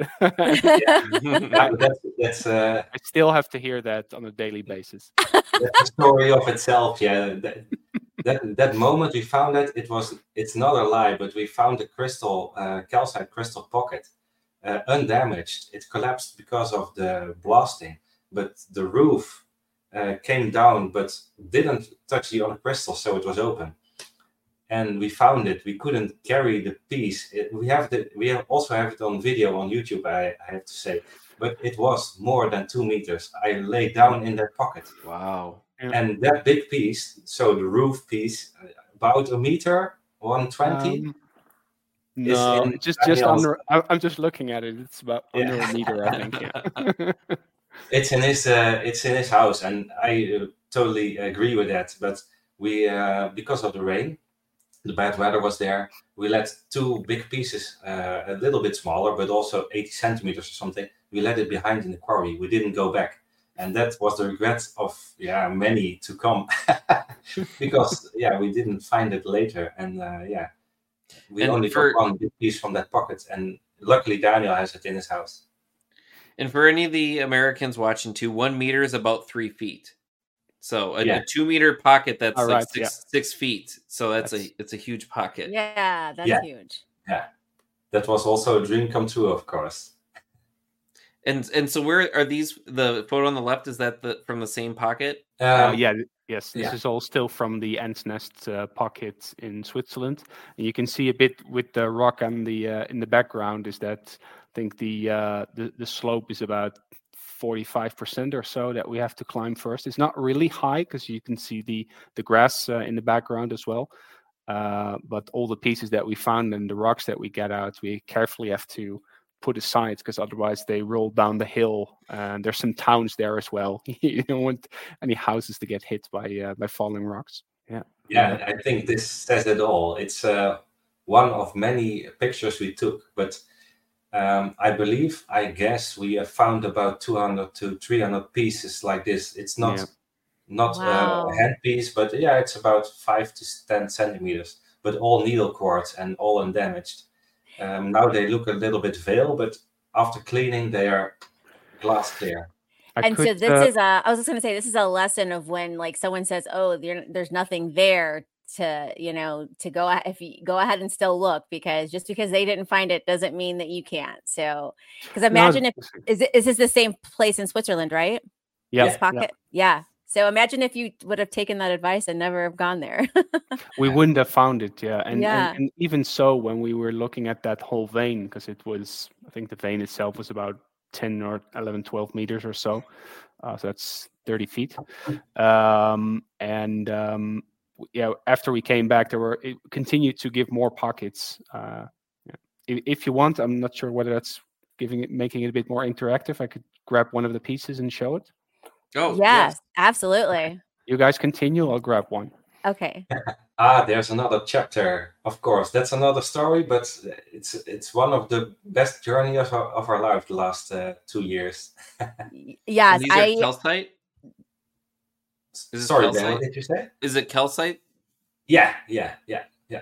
Yeah, but that's that's uh, I still have to hear that on a daily basis. that's the story of itself. Yeah, that, that that moment we found it, it was it's not a lie, but we found the crystal uh, calcite crystal pocket uh, undamaged. It collapsed because of the blasting, but the roof uh, came down, but didn't touch the other crystal, so it was open. And we found it. We couldn't carry the piece. It, we have the we have also have it on video on YouTube. I, I have to say, but it was more than two meters. I lay down in that pocket. Wow. And that big piece, so the roof piece, uh, about a meter, one twenty. Um, no, in just just Daniel's- under. I, I'm just looking at it. It's about Yeah. under a meter, I think. Yeah. It's in his uh, it's in his house, and I uh, totally agree with that. But we, uh, because of the rain, the bad weather was there. We let two big pieces, uh, a little bit smaller, but also eighty centimeters or something. We let it behind in the quarry. We didn't go back, and that was the regret of yeah many to come, because yeah we didn't find it later, and uh, yeah we And only for- got one big piece from that pocket, and luckily Daniel has it in his house. And for any of the Americans watching too, one meter is about three feet. So a, Yeah. a two meter pocket that's All like right, six yeah. six feet. So that's, That's- a it's a huge pocket. Yeah, that's Yeah. huge. That was also a dream come true, of course. And and so where are these? The photo on the left, is that the from the same pocket? Uh, Um, yeah, th- yes, this yeah. is all still from the Ants Nest uh, pocket in Switzerland. And you can see a bit with the rock and the uh, in the background is that I think the uh, the, the slope is about forty-five percent or so that we have to climb first. It's not really high because you can see the the grass uh, in the background as well. Uh, but all the pieces that we found and the rocks that we get out, we carefully have to put aside because otherwise they roll down the hill. And there's some towns there as well. You don't want any houses to get hit by uh, by falling rocks. Yeah. Yeah, I think this says it all. It's uh, one of many pictures we took, but um, I believe, I guess we have found about two hundred to three hundred pieces like this. It's not Yeah. not Wow. uh, a hand piece, but yeah, it's about five to ten centimeters, but all needle quartz and all undamaged. Um, now they look a little bit veiled, but after cleaning, they are glass clear. I And could, so this uh, is a, I was just going to say, this is a lesson of when like someone says, oh, there, there's nothing there to, you know, to go, a- if you go ahead and still look, because just because they didn't find it doesn't mean that you can't. So, because no, imagine if, is it, is this the same place in Switzerland, right? yeah, This yeah. pocket? Yeah. So imagine if you would have taken that advice and never have gone there. We wouldn't have found it, yeah. And, Yeah. and and even so, when we were looking at that whole vein, because it was, I think the vein itself was about ten or eleven, twelve meters or so. Uh, so that's thirty feet. Um, and um, w- yeah, after we came back, there were, it continued to give more pockets. Uh, yeah. If, if you want, I'm not sure whether that's giving it, making it a bit more interactive. I could grab one of the pieces and show it. Oh, Yes, yes. absolutely. You guys continue, I'll grab one. Okay. Ah, there's another chapter. Of course, that's another story, but it's it's one of the best journeys of our, of our life the last uh, two years. Y- Yes, And these are I, calcite? Is this Sorry, Ben, calcite? what did you say? Is it calcite? Yeah, yeah, yeah, yeah.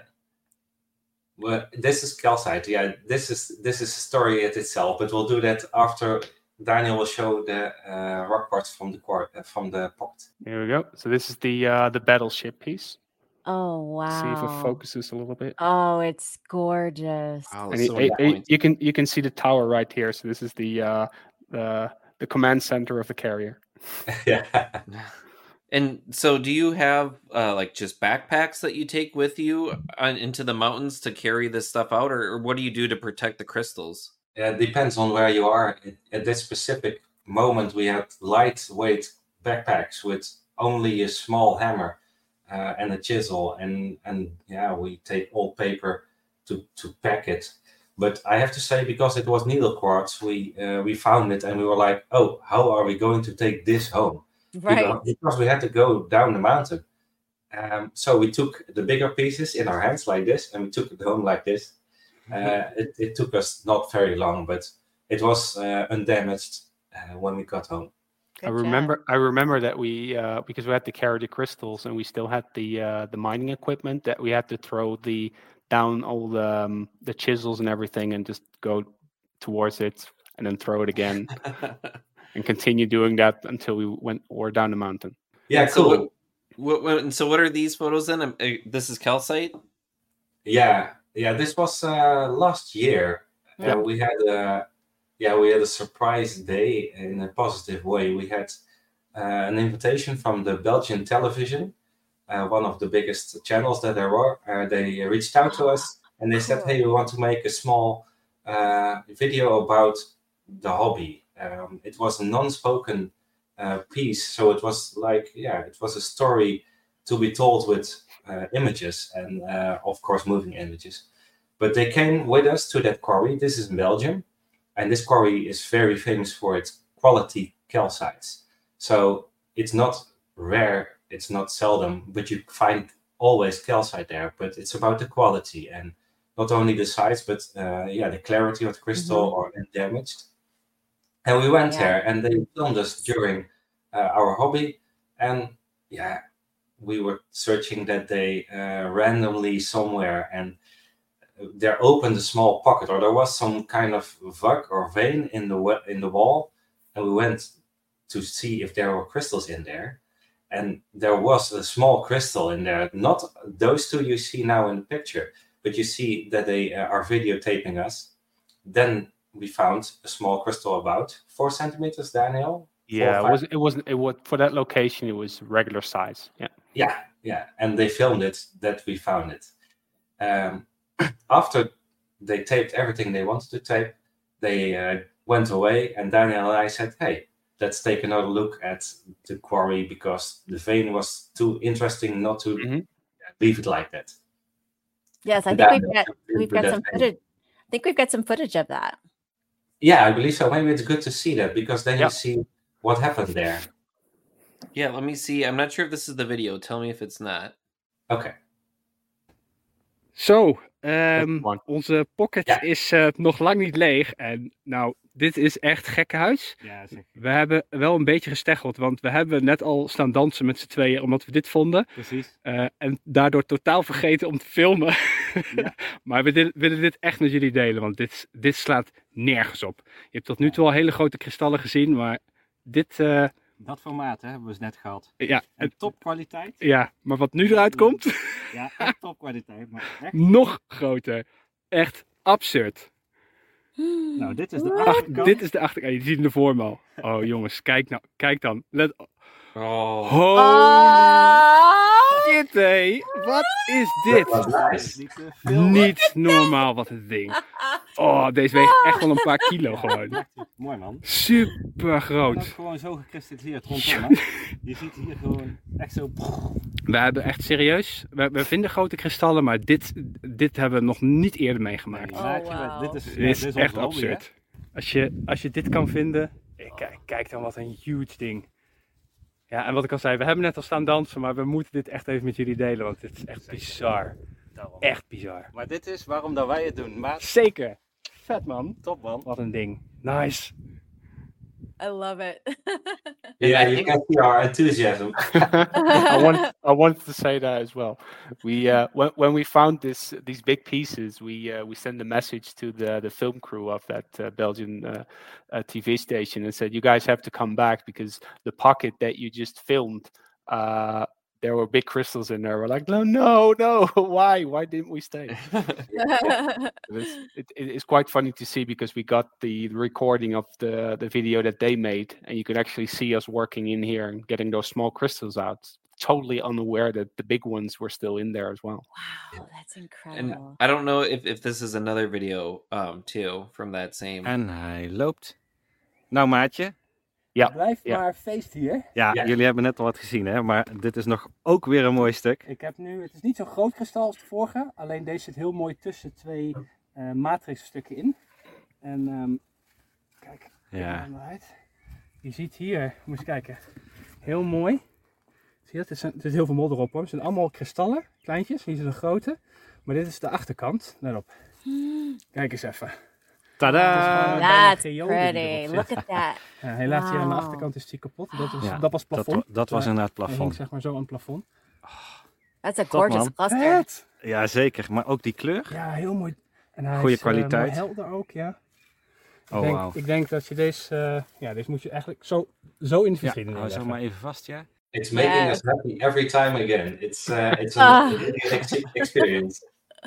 Well, this is calcite. Yeah, this is this is a story at itself, but we'll do that after Daniel will show the uh, rock parts from the quar- uh, from the pocket. Here we go. So this is the uh, the battleship piece. oh, See if it wow. focuses a little bit. Oh, it's gorgeous. Wow, And there's it- so many it- it- points. you can you can see the tower right here. So this is the uh, the the command center of the carrier. Yeah. And so, do you have uh, like just backpacks that you take with you on, into the mountains to carry this stuff out, or, or what do you do to protect the crystals? It depends on where you are. At, at this specific moment, we had lightweight backpacks with only a small hammer uh, and a chisel, and and yeah, we take all paper to to pack it. But I have to say, because it was needle quartz, we uh, we found it and we were like, oh, how are we going to take this home? Right. Because, because we had to go down the mountain. Um, so we took the bigger pieces in our hands like this, and we took it home like this. Uh, it, it took us not very long, but it was uh, undamaged uh, when we got home. I Good job. remember I remember that we uh, because we had to carry the crystals and we still had the uh, the mining equipment that we had to throw the down all the um, the chisels and everything and just go towards it and then throw it again and continue doing that until we went or down the mountain. Yeah, So cool. what, what, what? And so, what are these photos then? Um, uh, This is calcite. Yeah, yeah. This was uh, last year. Yeah. Uh, we had a yeah we had a surprise day in a positive way. We had uh, an invitation from the Belgian television, uh, one of the biggest channels that there were. Uh, they reached out to us and they said, Cool. "Hey, we want to make a small uh, video about the hobby." Um, it was a non-spoken uh, piece, so it was like yeah, it was a story to be told with uh, images and uh, of course moving images. But they came with us to that quarry. This is in Belgium, and this quarry is very famous for its quality calcites. So it's not rare, it's not seldom, but you find always calcite there. But it's about the quality and not only the size, but uh, yeah, the clarity of the crystal Mhm. or undamaged. And we went Yeah. there, and they filmed us during uh, our hobby, and yeah, we were searching that day uh, randomly somewhere, and there opened a small pocket, or there was some kind of vug or vein in the wa- in the wall, and we went to see if there were crystals in there, and there was a small crystal in there. Not those two you see now in the picture, but you see that they uh, are videotaping us. Then we found a small crystal about four centimeters, Daniel. Yeah, five? it was it wasn't it was for that location. It was regular size. Yeah. Yeah, yeah, and they filmed it that we found it. Um, after they taped everything they wanted to tape, they uh, went away, and Daniel and I said, "Hey, let's take another look at the quarry because the vein was too interesting not to Mm-hmm. leave it like that. Yes, I And think that- we've got we've got that some vein. footage. I think we've got some footage of that. Yeah, I believe so. Maybe it's good to see that because then Yeah. you see what happened there. Yeah, let me see. I'm not sure if this is the video. Tell me if it's not. Okay. Zo, ehm, one. onze pocket Ja. is eh, nog lang niet leeg. En nou, dit is echt gekkenhuis. Ja, zeg. We hebben wel een beetje gesteggeld, want we hebben net al staan dansen met z'n tweeën omdat we dit vonden. Precies. Eh, en daardoor totaal vergeten om te filmen. Ja. Maar we di- willen dit echt met jullie delen, want dit, dit slaat nergens op. Je hebt tot nu toe al hele grote kristallen gezien, maar dit, eh, Dat formaat hè, hebben we eens net gehad. ja, En het- topkwaliteit. ja, maar wat nu eruit komt, Ja, echt topkwaliteit. Maar echt. nog groter. Echt absurd. Nou, dit is de What? achterkant. Dit is de achterkant. Je ziet hem ervoor me al. Oh jongens, kijk nou, kijk dan. Let op. Oh, Holy Oh, shit, hé. Wat is dit? Dat was nice. Niet te veel. Niet normaal, wat een ding. Oh, deze weegt echt wel een paar kilo gewoon. Echt mooi man. Super En ook groot. gewoon zo gekristalliseerd rondom. Hè. Je ziet hier gewoon echt zo. We hebben echt serieus, we, we vinden grote kristallen, maar dit, dit hebben we nog niet eerder meegemaakt. Nee, Oh, laat je- wauw. Dit is, Dit ja, is dit is echt onze hobby, hè. absurd. Als je, als je dit kan vinden, eh, kijk, kijk dan wat een huge ding. Ja, en wat ik al zei, we hebben net al staan dansen, maar we moeten dit echt even met jullie delen, want dit is echt bizar. Daarom. Echt bizar. Maar dit is waarom dat wij het doen. Maar Zeker. Vet man. top man. Wat een ding. Nice. I love it. Yeah, I you think- can see our enthusiasm. I want I wanted to say that as well. We uh, when when we found this these big pieces, we uh, we sent a message to the the film crew of that uh, Belgian uh, uh, T V station and said, "You guys have to come back because the pocket that you just filmed, uh, there were big crystals in there." We're like, "No, no, no! Why? Why didn't we stay?" It's, it, it- it's quite funny to see because we got the recording of the, the video that they made, and you could actually see us working in here and getting those small crystals out. Totally unaware that the big ones were still in there as well. Wow, that's and incredible. I don't know if, if this is another video um too from that same. En hij loopt. Nou maatje. Ja, Blijf ja. maar feest hier. Ja, Ja. jullie hebben net al wat gezien hè. Maar dit is nog ook weer een mooi stuk. Ik heb nu, het is niet zo'n groot kristal als de vorige, alleen deze zit heel mooi tussen twee uh, matrixstukken in. En um, kijk, Ja. uit. Je ziet hier, moet je kijken, heel mooi. Zie je dat? Er zit, er zit heel veel modder op hoor. Het zijn allemaal kristallen, kleintjes, hier zit een grote. Maar dit is de achterkant, let op. Kijk eens even. Tadaa! bijna That's geode die erop pretty. zit. Look at that. Ja, helaas hier aan de Wauw. achterkant is die kapot. Dat, was, Ja, dat was Dat, plafond. wa- dat was Ja. inderdaad Hij hing plafond. zeg maar zo aan het plafond. That's a Top, gorgeous man. cluster. Vet! Ja zeker. Maar ook die kleur. Ja, heel mooi. En hij Goeie is, eh, kwaliteit. mooi helder ook, ja. Ik, Oh denk, wauw. ik denk dat je deze, eh, ja, deze moet je eigenlijk zo, zo in de Ja, vitrine hou zo neerleggen. maar even vast ja. It's making Yeah. us happy every time again. It's uh, it's Ah. an ex- experience.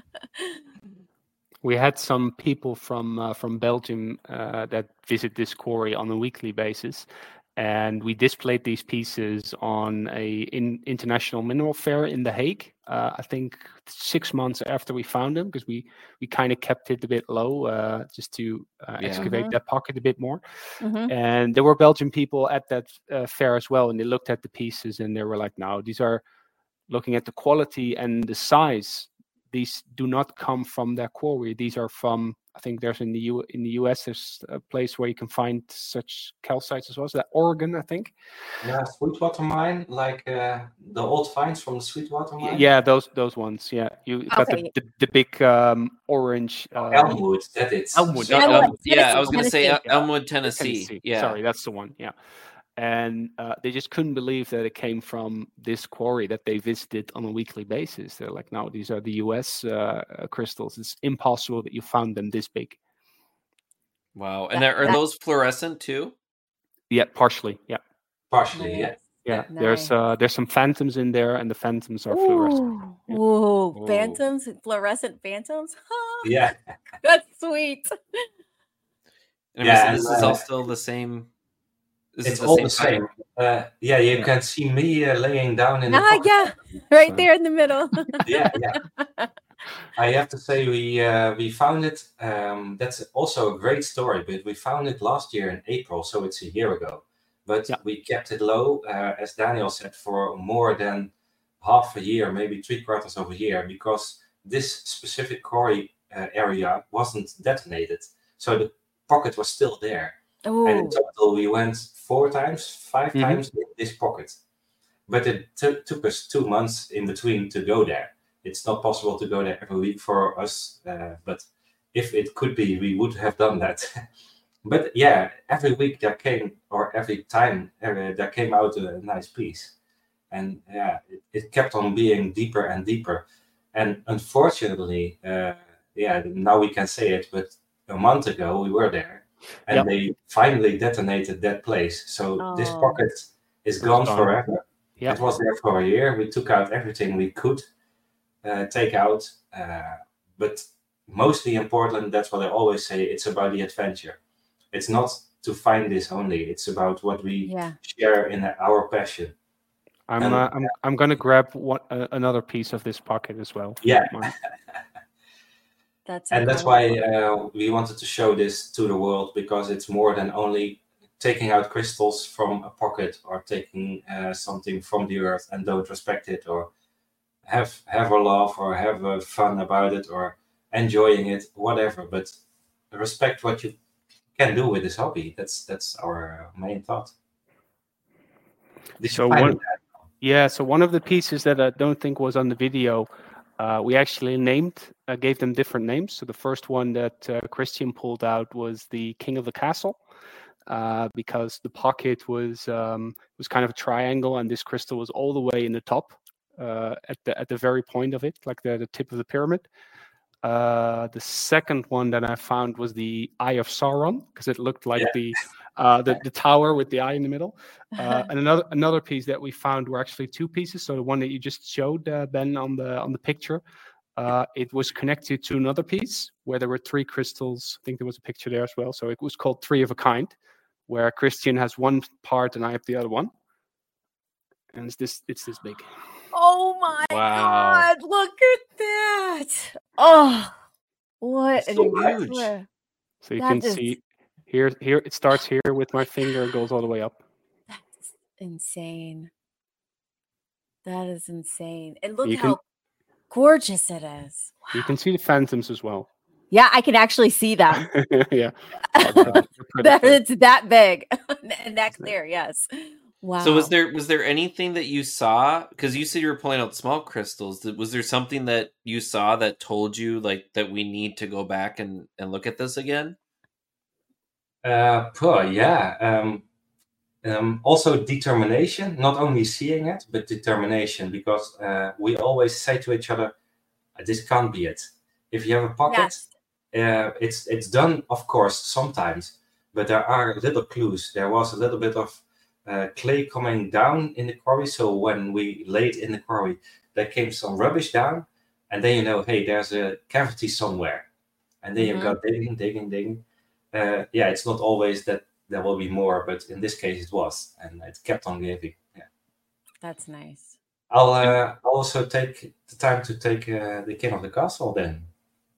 We had some people from uh, from Belgium uh, that visit this quarry on a weekly basis, and we displayed these pieces on a in, international mineral fair in The Hague. Uh, I think six months after we found them, because we we kind of kept it a bit low uh, just to uh, Yeah. excavate Mhm. that pocket a bit more. Mhm. And there were Belgian people at that uh, fair as well, and they looked at the pieces and they were like, "No, these are looking at the quality and the size. These do not come from that quarry. These are from, I think there's in the U in the U S there's a place where you can find such calcites as well. So that Oregon, I think. Yeah, Sweetwater mine, like uh, the old finds from the Sweetwater mine. Yeah, those those ones. Yeah, you got Okay. the, the the big um, orange. Uh, Elmwood, that is. Elmwood, No, not Elmwood, um, yeah, I was Tennessee, gonna say El- Tennessee. Elmwood, Tennessee. Tennessee. Yeah. Sorry, that's the one. Yeah. And uh, they just couldn't believe that it came from this quarry that they visited on a weekly basis. They're like, no, these are the U S uh, uh, crystals. It's impossible that you found them this big. Wow. And That- are, are that- those fluorescent too? Yeah, partially. Yeah, Partially, yeah. yeah. Nice. There's uh, there's some phantoms in there, and the phantoms are fluorescent. Ooh, Yeah. Ooh, Ooh. phantoms, fluorescent phantoms. Yeah. That's sweet. And I'm Yeah, guessing and, this is uh, all still the same. This It's is all the same. same. Uh, yeah, you can see me uh, laying down in the Ah, pocket. yeah, right So- there in the middle. Yeah, yeah. I have to say we uh, we found it. Um, that's also a great story, but we found it last year in April, so it's a year ago. but Yeah. we kept it low, uh, as Daniel said, for more than half a year, maybe three quarters of a year, because this specific quarry uh, area wasn't detonated. So the pocket was still there. Oh. And in total, we went four times, five Mhm. times in this pocket. But it t- took us two months in between to go there. It's not possible to go there every week for us, uh, but if it could be, we would have done that. But yeah, every week there came, or every time uh, there came out a nice piece. And yeah, it, it kept on being deeper and deeper. And unfortunately, uh, yeah, now we can say it, but a month ago we were there, and Yep. they finally detonated that place. So this Oh. pocket is It's gone gone. forever. Yep. It was there for a year. We took out everything we could uh, take out. Uh, but mostly in Portland, that's what I always say, it's about the adventure. It's not to find this only. It's about what we Yeah. share in our passion. I'm And- uh, I'm I'm gonna grab what uh, another piece of this pocket as well. if you Yeah. don't mind. That's And that's incredible. why uh, we wanted to show this to the world, because it's more than only taking out crystals from a pocket or taking uh, something from the earth and don't respect it, or have have a laugh or have uh, fun about it or enjoying it, whatever. But respect what you can do with this hobby. That's that's our main thought. Did So you find one- it? Yeah, so one of the pieces that I don't think was on the video, uh, we actually named, uh, gave them different names. So the first one that uh, Christian pulled out was the King of the Castle, uh, because the pocket was um, was kind of a triangle, and this crystal was all the way in the top, uh, at the at the very point of it, like the, the tip of the pyramid. Uh, the second one that I found was the Eye of Sauron, because it looked like Yeah. the, uh, the the tower with the eye in the middle. Uh, and another another piece that we found were actually two pieces. So the one that you just showed, uh, Ben, on the on the picture, uh, it was connected to another piece where there were three crystals. I think there was a picture there as well. So it was called Three of a Kind, where Christian has one part and I have the other one. And it's this it's this big. Oh my Wow. God! Look at that! Oh, what It's an so incredible! huge. So you That can is- see here here it starts here with my finger and goes all the way up. That's insane. That is insane. And look You how can- gorgeous it is. You Wow. can see the phantoms as well. Yeah, I can actually see them. Yeah. that it's that big and that clear. Yes. Wow. So was there was there anything that you saw? Because you said you were pulling out small crystals. Th- Was there something that you saw that told you like that we need to go back and, and look at this again? Uh, poor, yeah. Um, um, also determination, not only seeing it, but determination, because uh, we always say to each other, this can't be it. If you have a pocket, Yes. uh, it's it's done, of course, sometimes, but there are little clues. There was a little bit of uh, clay coming down in the quarry, so when we laid in the quarry, there came some rubbish down, and then you know, hey, there's a cavity somewhere, and then Mhm. you go digging, digging, digging. Uh, yeah, it's not always that there will be more, but in this case it was, and it kept on giving. Yeah, That's nice. I'll uh, also take the time to take uh, the King of the Castle then.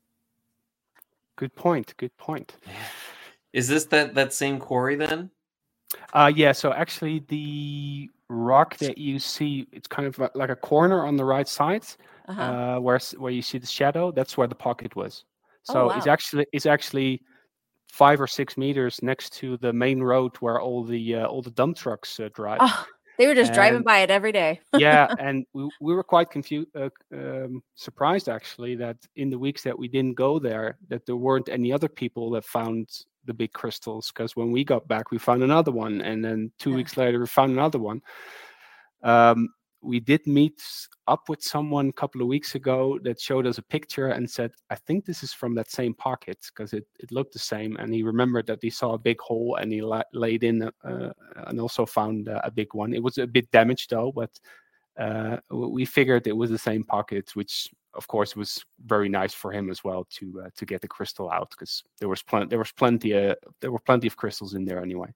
Good point. Good point. Is this that that same quarry then? Uh, yeah. So actually, the rock that you see, it's kind of like a corner on the right side, Uh-huh. uh, where s- where you see the shadow. That's where the pocket was. Oh, So it's wow. actually it's actually five or six meters next to the main road where all the uh, all the dump trucks uh, drive. Oh, they were just driving And- by it every day. Yeah, and we, we were quite confused, uh, um, surprised actually that in the weeks that we didn't go there, that there weren't any other people that found the big crystals. Because when we got back, we found another one, and then two Yeah. weeks later, we found another one. Um, we did meet up with someone a couple of weeks ago that showed us a picture and said, "I think this is from that same pocket because it, it looked the same." And he remembered that he saw a big hole and he la- laid in uh, and also found uh, a big one. It was a bit damaged though, but uh, w- we figured it was the same pocket, which of course was very nice for him as well to uh, to get the crystal out because there was plenty there was plenty uh, there were plenty of crystals in there anyway.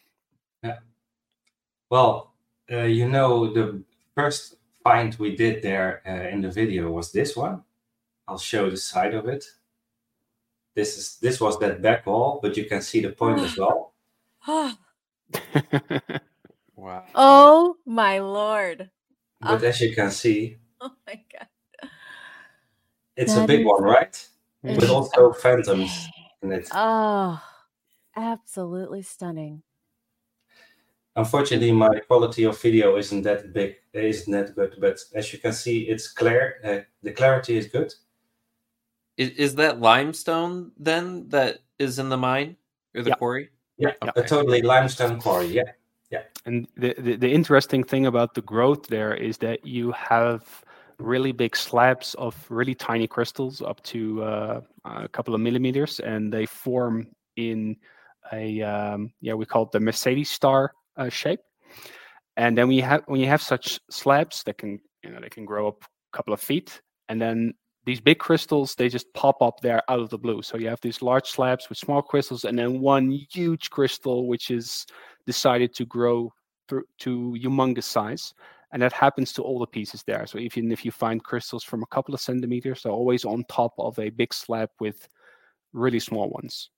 Well, uh, you know, the first find we did there uh, in the video was this one. I'll show the side of it. This is this was that back wall, but you can see the point as well. Oh, Wow. Oh my lord. But Oh. as you can see, Oh my god. it's That a big is one, right? Yeah. With also phantoms in it. Oh, absolutely stunning. Unfortunately, my quality of video isn't that big, isn't that good. But as you can see, it's clear. Uh, the clarity is good. Is, is that limestone then that is in the mine or the Yeah. quarry? Yeah, Okay. a totally limestone quarry. Yeah, yeah. And the, the, the interesting thing about the growth there is that you have really big slabs of really tiny crystals up to uh, a couple of millimeters, and they form in a um, yeah we call it the Mercedes star uh, shape. And then we have when you have such slabs that can you know they can grow up a couple of feet, and then these big crystals they just pop up there out of the blue. So you have these large slabs with small crystals, and then one huge crystal which is decided to grow through to humongous size. And that happens to all the pieces there. So even if you find crystals from a couple of centimeters, they're always on top of a big slab with really small ones.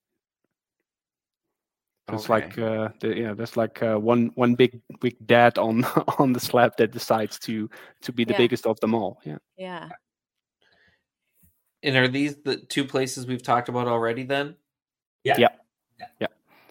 So it's like uh, the, you know, there's like uh, one one big big dad on on the slab that decides to to be the Yeah. biggest of them all. Yeah. Yeah. And are these the two places we've talked about already then? Yeah. Yeah. Yeah.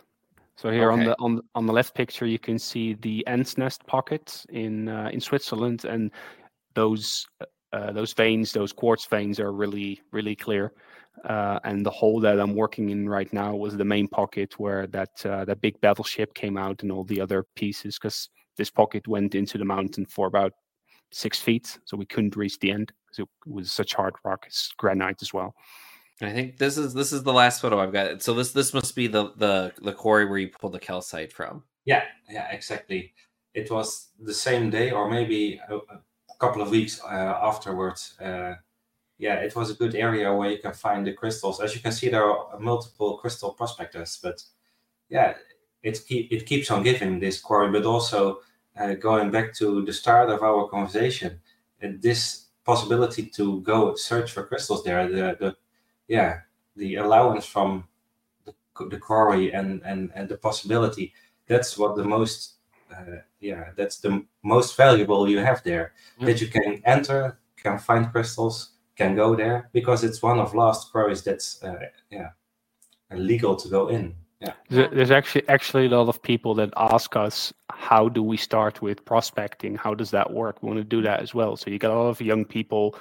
So here on Okay. the on the- on the left picture, you can see the Ants Nest pocket in uh, in Switzerland, and those uh, those veins, those quartz veins, are really really clear. Uh, and the hole that I'm working in right now was the main pocket where that uh, that big battleship came out and all the other pieces, because this pocket went into the mountain for about six feet, so we couldn't reach the end because it was such hard rock. It's granite as well. I think this is this is the last photo I've got. So this this must be the the the quarry where you pulled the calcite from. Yeah, yeah, exactly. It was the same day, or maybe a, a couple of weeks uh, afterwards. Uh, yeah, it was a good area where you can find the crystals. As you can see, there are multiple crystal prospectors, but yeah, it keep it keeps on giving, this quarry. But also uh, going back to the start of our conversation, and this possibility to go search for crystals there, the the yeah, the allowance from the, the quarry and, and and the possibility, that's what the most uh, yeah that's the most valuable you have there. Yeah. That you can enter, can find crystals, can go there, because it's one of last quarries that's uh, yeah legal to go in. Yeah. There- There's actually actually a lot of people that ask us, how do we start with prospecting? How does that work? We want to do that as well. So you got a lot of young people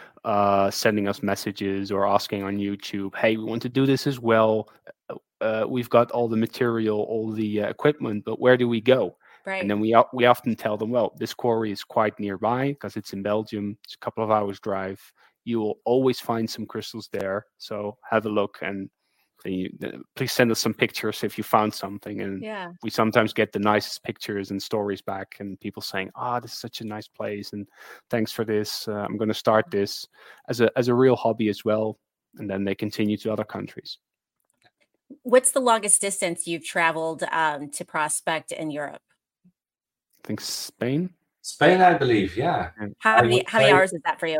uh, sending us messages or asking on YouTube, hey, we want to do this as well. Uh, we've got all the material, all the uh, equipment, but where do we go? Right. And then we o- we often tell them, well, this quarry is quite nearby because it's in Belgium. It's a couple of hours drive. You will always find some crystals there. So have a look, and then you, uh, please send us some pictures if you found something. And Yeah. we sometimes get the nicest pictures and stories back, and people saying, ah, this is such a nice place, and thanks for this. Uh, I'm going to start this as a as a real hobby as well. And then they continue to other countries. What's the longest distance you've traveled um, to prospect in Europe? I think Spain, Spain, I believe. Yeah. How I many would how many say- hours is that for you?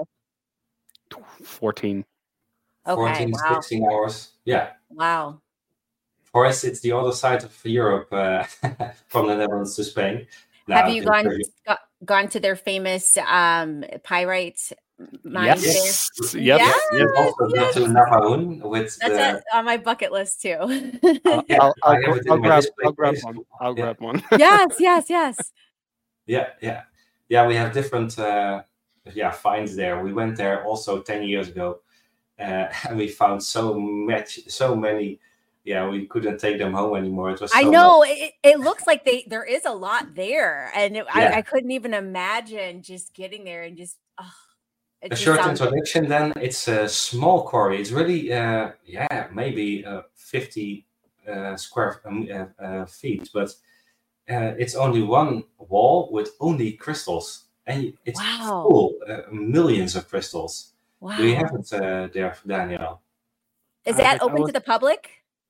fourteen. Okay. fourteen, Wow. sixteen hours. Yeah. Wow. For us, it's the other side of Europe, uh, from the Netherlands to Spain. Have Now, you the- gone got, gone to their famous um, pyrite mines Yes. there? Yep. Yeah. We've also been to Navarone with That's the. it on my bucket list too. I'll, Yeah, I'll, I I'll, have it in I'll my grab, display I'll grab case. one. I'll Yeah. grab one. yes, yes, yes. Yeah, yeah, yeah. We have different, uh, yeah, finds there. We went there also ten years ago, uh, and we found so much, so many. Yeah, we couldn't take them home anymore. It was. So I much. know it, it looks like they there is a lot there, and it, Yeah. I, I couldn't even imagine just getting there and just. Oh, it A just short sounds- introduction then. It's a small quarry. It's really, uh, yeah, maybe uh, fifty uh, square um, uh, uh, feet, but uh, it's only one wall with only crystals. And it's Wow. full, uh, millions of crystals. Wow. Do you have it uh, there, Daniel? Is I- that I open was- to the public?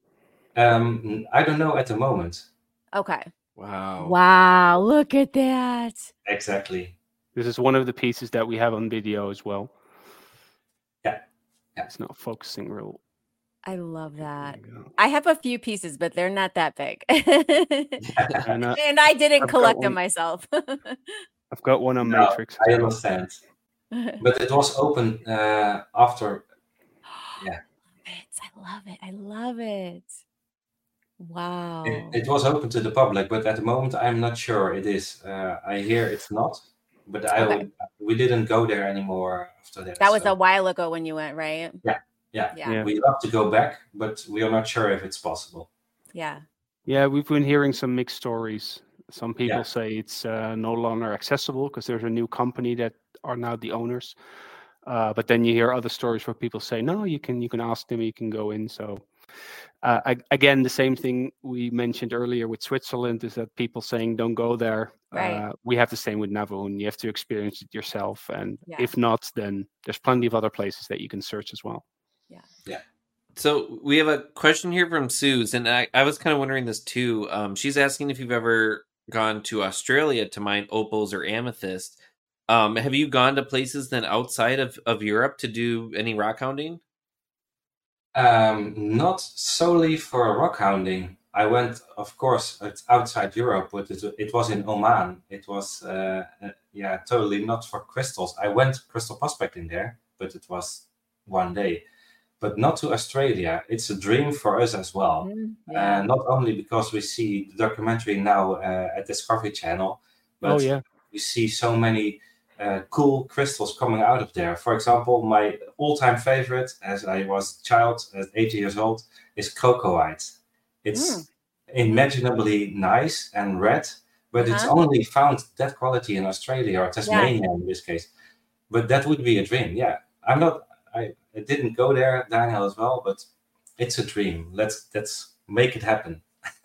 Um, I don't know at the moment. Okay. Wow. Wow. Look at that. Exactly. This is one of the pieces that we have on video as well. Yeah. Yeah. It's not focusing real. I love that. There you go. I have a few pieces, but they're not that big. And uh, And I didn't I've got collect them one. myself. I've got one on No, Matrix as I well. understand. But it was open uh, after. Yeah, It. I love it. I love it. it, Wow. it was open to the public, but at the moment I'm not sure it is. Uh, I hear it's not, but I Okay. would, we didn't go there anymore after that. That was so a while ago when you went, right? yeah, yeah, Yeah. Yeah. we love to go back, but we are not sure if it's possible. Yeah. Yeah, we've been hearing some mixed stories. Some people Yeah. say it's uh, no longer accessible because there's a new company that are now the owners. Uh, but then you hear other stories where people say, no, you can you can ask them, you can go in. So uh, I, again, the same thing we mentioned earlier with Switzerland is that people saying don't go there. Right. Uh, we have the same with Navon. You have to experience it yourself. And Yeah. if not, then there's plenty of other places that you can search as well. Yeah. Yeah. So we have a question here from Suze, and I, I was kind of wondering this too. Um, she's asking if you've ever gone to Australia to mine opals or amethyst. Um, have you gone to places then outside of, of Europe to do any rock hounding? Um, not solely for rock hounding. I went, of course, it's outside Europe, but it, it was in Oman. It was, uh, uh, yeah, totally not for crystals. I went crystal prospecting there, but it was one day. But not to Australia. It's a dream for us as well. Mhm. Yeah. Uh, not only because we see the documentary now uh, at Discovery Channel, but Oh, yeah. we see so many uh, cool crystals coming out of there. For example, my all-time favorite, as I was a child, at eight years old, is cocoite. It's imaginably nice and red, but it's Uh-huh. only found that quality in Australia or Tasmania in this case. But that would be a dream. Yeah, I'm not. I, I didn't go there, Daniel, as well, but it's a dream. Let's let's make it happen.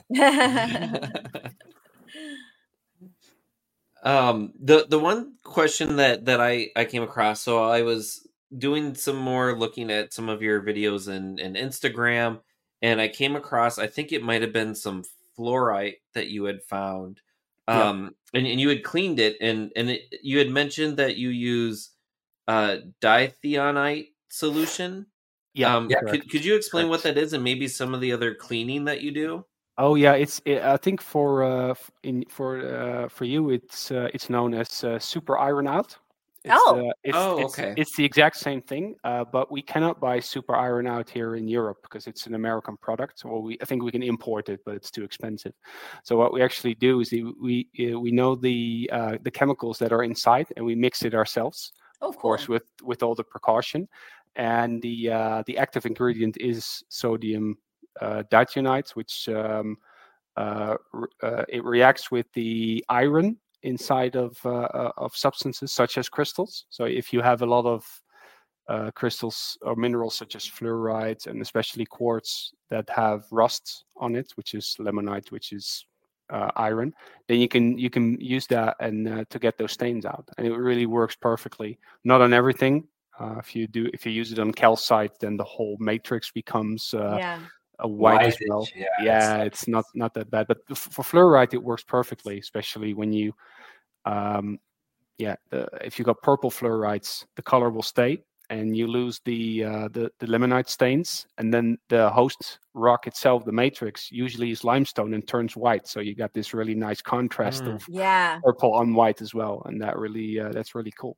Um, the the one question that that I I came across, so I was doing some more looking at some of your videos and and Instagram, and I came across, I think it might have been some fluorite that you had found, Yeah. um, and and you had cleaned it, and and it, you had mentioned that you use uh dithionite solution. Yeah. Um, Yeah. could could you explain what Correct. that is and maybe some of the other cleaning that you do? Oh yeah, it's. It, I think for uh, f- in for uh, for you, it's uh, it's known as uh, super iron out. It's, Oh. uh, it's, Oh, it's, okay. it's the exact same thing, uh, but we cannot buy super iron out here in Europe because it's an American product. Well, we I think we can import it, but it's too expensive. So what we actually do is we we, uh, we know the uh, the chemicals that are inside, and we mix it ourselves, Oh, of course, cool. with with all the precaution. And the uh, the active ingredient is sodium uh, dithionite, which um, uh, re- uh, it reacts with the iron inside of uh, uh, of substances such as crystals. So if you have a lot of uh, crystals or minerals such as fluorite and especially quartz that have rust on it, which is lemonite, which is uh, iron, then you can you can use that and uh, to get those stains out, and it really works perfectly. Not on everything. Uh, if you do, if you use it on calcite, then the whole matrix becomes uh, Yeah. a white as Whitish, well. yeah, Yeah, it's it's not not that bad. But f- for fluorite, it works perfectly, especially when you, um, yeah, the, if you got purple fluorites, the color will stay, and you lose the uh, the the limonite stains, and then the host rock itself, the matrix, usually is limestone and turns white. So you got this really nice contrast Mm. of Yeah. purple on white as well, and that really uh, that's really cool.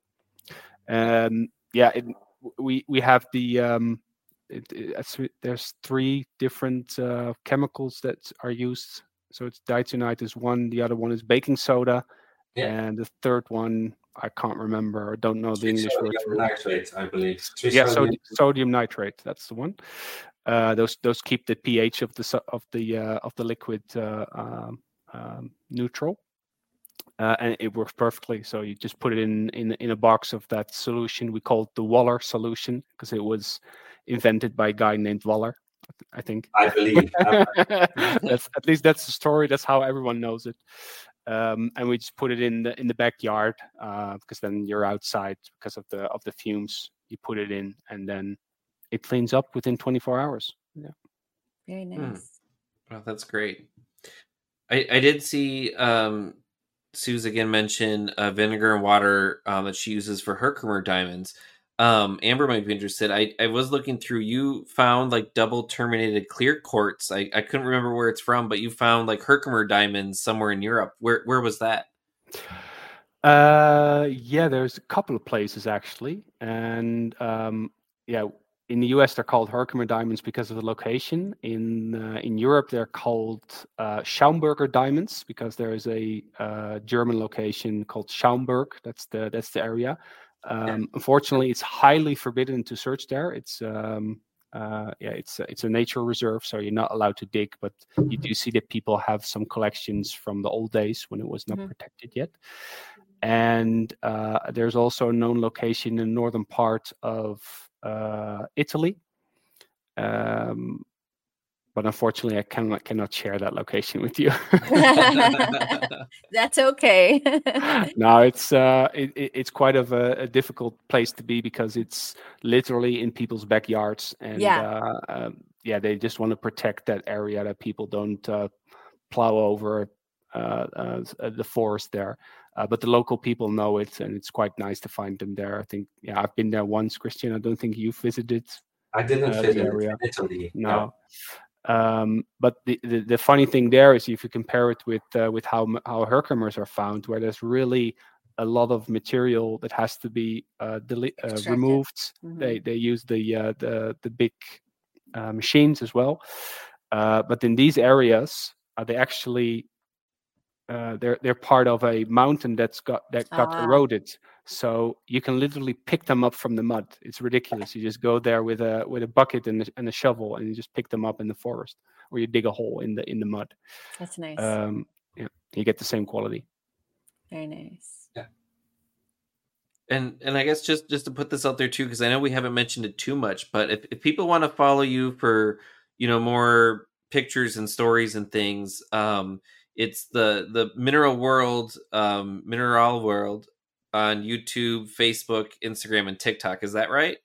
Um, yeah, it, we we have the um, it, it, it's- there's three different uh, chemicals that are used. So it's dithionite is one, the other one is baking soda, Yeah. and the third one I can't remember or don't know the English word for Trisodium it. nitrate, I believe. Yeah, Trisodium. sodium, sodium nitrate. That's the one. Uh, those those keep the pH of the so- of the uh, of the liquid uh, um, um, neutral, uh, and it works perfectly. So you just put it in in in a box of that solution. We call it the Waller solution because it was invented by a guy named Waller, I think. I believe. Um, That's at least that's the story. That's how everyone knows it. Um, and we just put it in the in the backyard uh, because then you're outside because of the of the fumes. You put it in, and then it cleans up within twenty-four hours. Yeah. Very Hmm. nice. Well, that's great. I, I did see um, Suze again mention uh, vinegar and water um, that she uses for her Herkimer diamonds. um, Amber might be interested. I, I was looking through. You found like double terminated clear quartz. I, I couldn't remember where it's from, but you found like Herkimer diamonds somewhere in Europe. Where where was that? Uh, yeah, there's a couple of places actually, and um, yeah, in the U S they're called Herkimer diamonds because of the location. In uh, in Europe they're called uh, Schaumburger diamonds because there is a uh, German location called Schaumburg. That's the that's the area. Um, unfortunately, it's highly forbidden to search there. It's um, uh, yeah, it's it's a nature reserve, so you're not allowed to dig. But you do see that people have some collections from the old days when it was not mm-hmm. protected yet. And uh, there's also a known location in the northern part of uh, Italy. Um, but unfortunately, I cannot cannot share that location with you. That's okay. No, it's uh, it, it's quite of a, a difficult place to be because it's literally in people's backyards, and yeah, uh, um, yeah, they just want to protect that area that people don't uh, plow over uh, uh, the forest there. Uh, but the local people know it, and it's quite nice to find them there. I think, yeah, I've been there once, Christian. I don't think you've visited. I didn't uh, visit the area. Italy. No. no. Um, but the, the the funny thing there is if you compare it with uh, with how how Herkimers are found, where there's really a lot of material that has to be uh, deli- uh, removed. Mm-hmm. They they use the uh, the the big uh, machines as well. Uh, but in these areas, uh, they actually uh, they're they're part of a mountain that's got that got ah. eroded. So you can literally pick them up from the mud. It's ridiculous. You just go there with a with a bucket and a, and a shovel, and you just pick them up in the forest, or you dig a hole in the in the mud. That's nice. Um, yeah, you get the same quality. Very nice. Yeah. And and I guess just just to put this out there too, because I know we haven't mentioned it too much, but if, if people want to follow you for, you know, more pictures and stories and things, um, it's the the Mineral World, um, Mineral World. On YouTube, Facebook, Instagram, and TikTok. Is that right?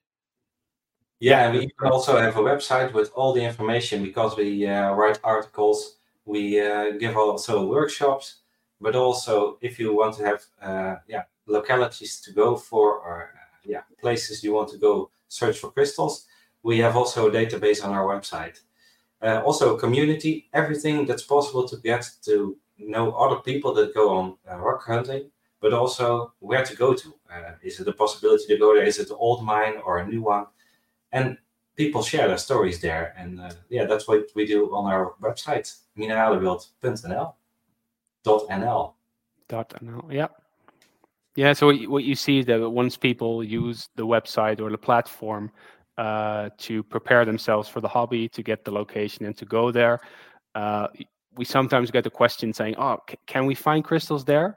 Yeah, and we also have a website with all the information because we uh, write articles. We uh, give also workshops, but also if you want to have uh, yeah localities to go for or uh, yeah places you want to go search for crystals, we have also a database on our website. Uh, also a community, everything that's possible to get to know other people that go on uh, rock hunting. But also where to go to. Uh, is it a possibility to go there? Is it an old mine or a new one? And people share their stories there. And uh, yeah, that's what we do on our website, mineralenwereld dot n l. .nl. .nl, yeah. Yeah, so what you see is that once people use the website or the platform uh, to prepare themselves for the hobby, to get the location and to go there, uh, we sometimes get a question saying, oh, c- can we find crystals there?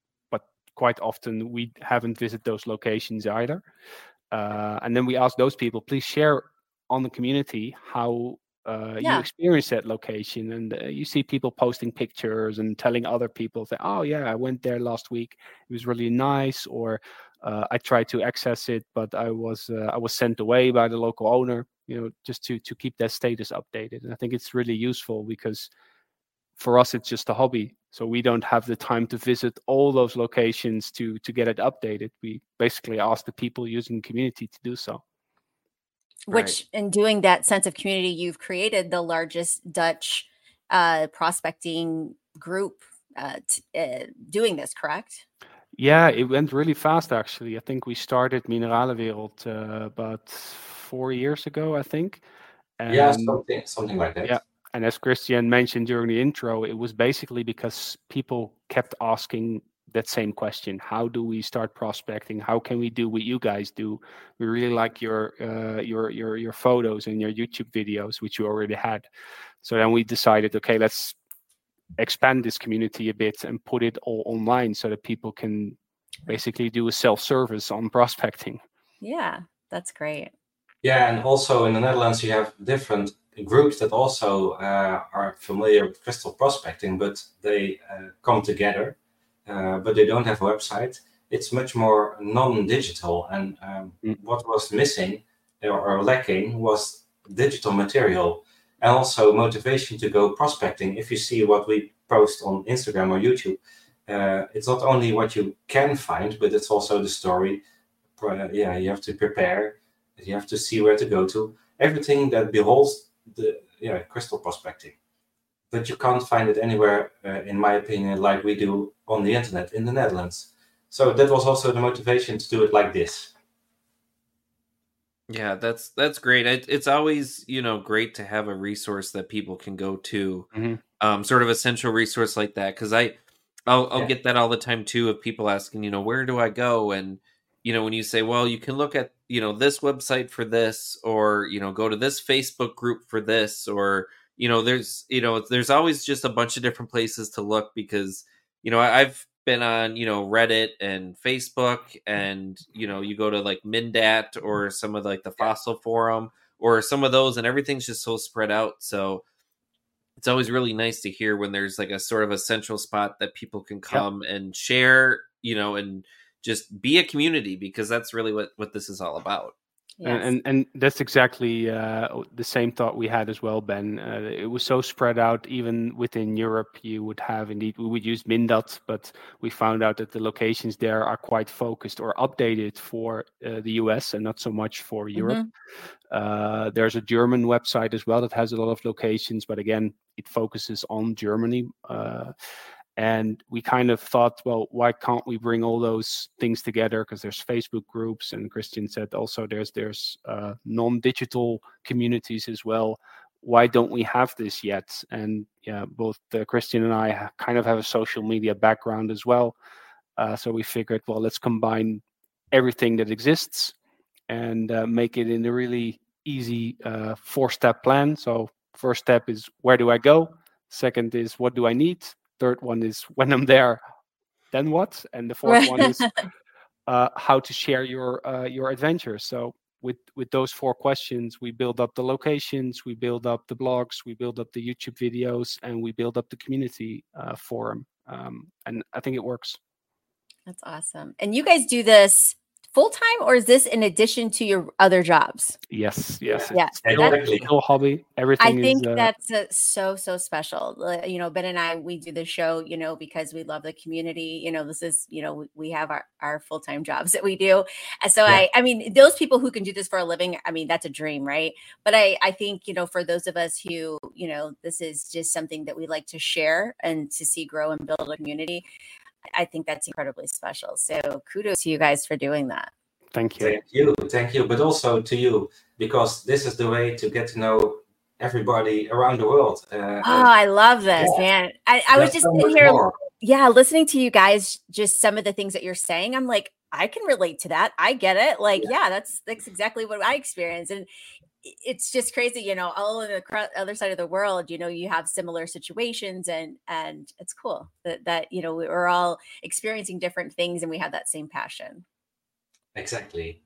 Quite often we haven't visited those locations either. Uh, and then we ask those people, please share on the community how uh, yeah. you experience that location. And uh, you see people posting pictures and telling other people that, oh yeah, I went there last week. It was really nice. Or uh, I tried to access it, but I was uh, I was sent away by the local owner, you know, just to, to keep that status updated. And I think it's really useful because for us, it's just a hobby. So we don't have the time to visit all those locations to to get it updated. We basically ask the people using the community to do so. Which, right. in doing that sense of community, you've created the largest Dutch uh, prospecting group uh, t- uh, doing this, correct? Yeah, it went really fast, actually. I think we started Mineralenwereld uh, about four years ago, I think. And, yeah, something, something like that. Yeah. And as Christian mentioned during the intro, it was basically because people kept asking that same question. How do we start prospecting? How can we do what you guys do? We really like your uh, your your your photos and your YouTube videos, which you already had. So then we decided, okay, let's expand this community a bit and put it all online so that people can basically do a self-service on prospecting. Yeah, that's great. Yeah, and also in the Netherlands, you have different groups that also uh, are familiar with crystal prospecting, but they uh, come together, uh, but they don't have a website. It's much more non-digital, and um, mm. what was missing or, or lacking was digital material and also motivation to go prospecting. If you see what we post on Instagram or YouTube, uh, it's not only what you can find, but it's also the story uh, yeah, you have to prepare. You have to see where to go to. Everything that beholds the yeah crystal prospecting, but you can't find it anywhere, uh, in my opinion, like we do on the internet in the Netherlands. So that was also the motivation to do it like this. Yeah, that's that's great. It, it's always, you know, great to have a resource that people can go to, Mm-hmm. um, sort of a central resource like that. Because I, I'll, I'll Yeah. get that all the time too of people asking, you know, where do I go? And you know, when you say, well, you can look at, you know, this website for this, or you know, go to this Facebook group for this, or you know, there's, you know, there's always just a bunch of different places to look because, you know, I, I've been on, you know, Reddit and Facebook, and you know, you go to like Mindat or some of like the Fossil Forum or some of those, and everything's just so spread out. So it's always really nice to hear when there's like a sort of a central spot that people can come yep. and share, you know, and just be a community, because that's really what what this is all about. Yes. And, and and that's exactly uh, the same thought we had as well, Ben. Uh, it was so spread out, even within Europe. You would have indeed, we would use Mindat, but we found out that the locations there are quite focused or updated for uh, the U S and not so much for Europe. Mm-hmm. Uh, there's a German website as well that has a lot of locations, but again, it focuses on Germany. Uh, And we kind of thought, well, why can't we bring all those things together? Because there's Facebook groups, and Christian said also there's there's uh, non-digital communities as well. Why don't we have this yet? And yeah, both uh, Christian and I ha- kind of have a social media background as well. Uh, so we figured, well, let's combine everything that exists and uh, make it in a really easy uh, four-step plan. So first step is, where do I go? Second is, what do I need? Third one is, when I'm there, then what? And the fourth right. one is uh, how to share your uh, your adventures. So with with those four questions, we build up the locations, we build up the blogs, we build up the YouTube videos, and we build up the community uh, forum. Um, and I think it works. That's awesome. And you guys do this full time, or is this in addition to your other jobs? Yes, yes, yeah. It's still, it's still a hobby. Everything. I think is, uh, that's uh, so so special. Uh, you know, Ben and I, we do the show, you know, because we love the community. You know, this is, you know, we, we have our, our full time jobs that we do. And so yeah. I, I mean, those people who can do this for a living, I mean, that's a dream, right? But I, I think, you know, for those of us who, you know, this is just something that we like to share and to see grow and build a community. I think that's incredibly special. So kudos to you guys for doing that. Thank you. Thank you. Thank you. But also to you, because this is the way to get to know everybody around the world. Uh, oh, I love this, yeah. man. I, I was just so sitting here, more. yeah, listening to you guys, just some of the things that you're saying. I'm like, I can relate to that. I get it. Like, yeah, yeah that's, that's exactly what I experienced. And it's just crazy, you know, all on the other side of the world, you know, you have similar situations, and and it's cool that, that, you know, we're all experiencing different things and we have that same passion. Exactly.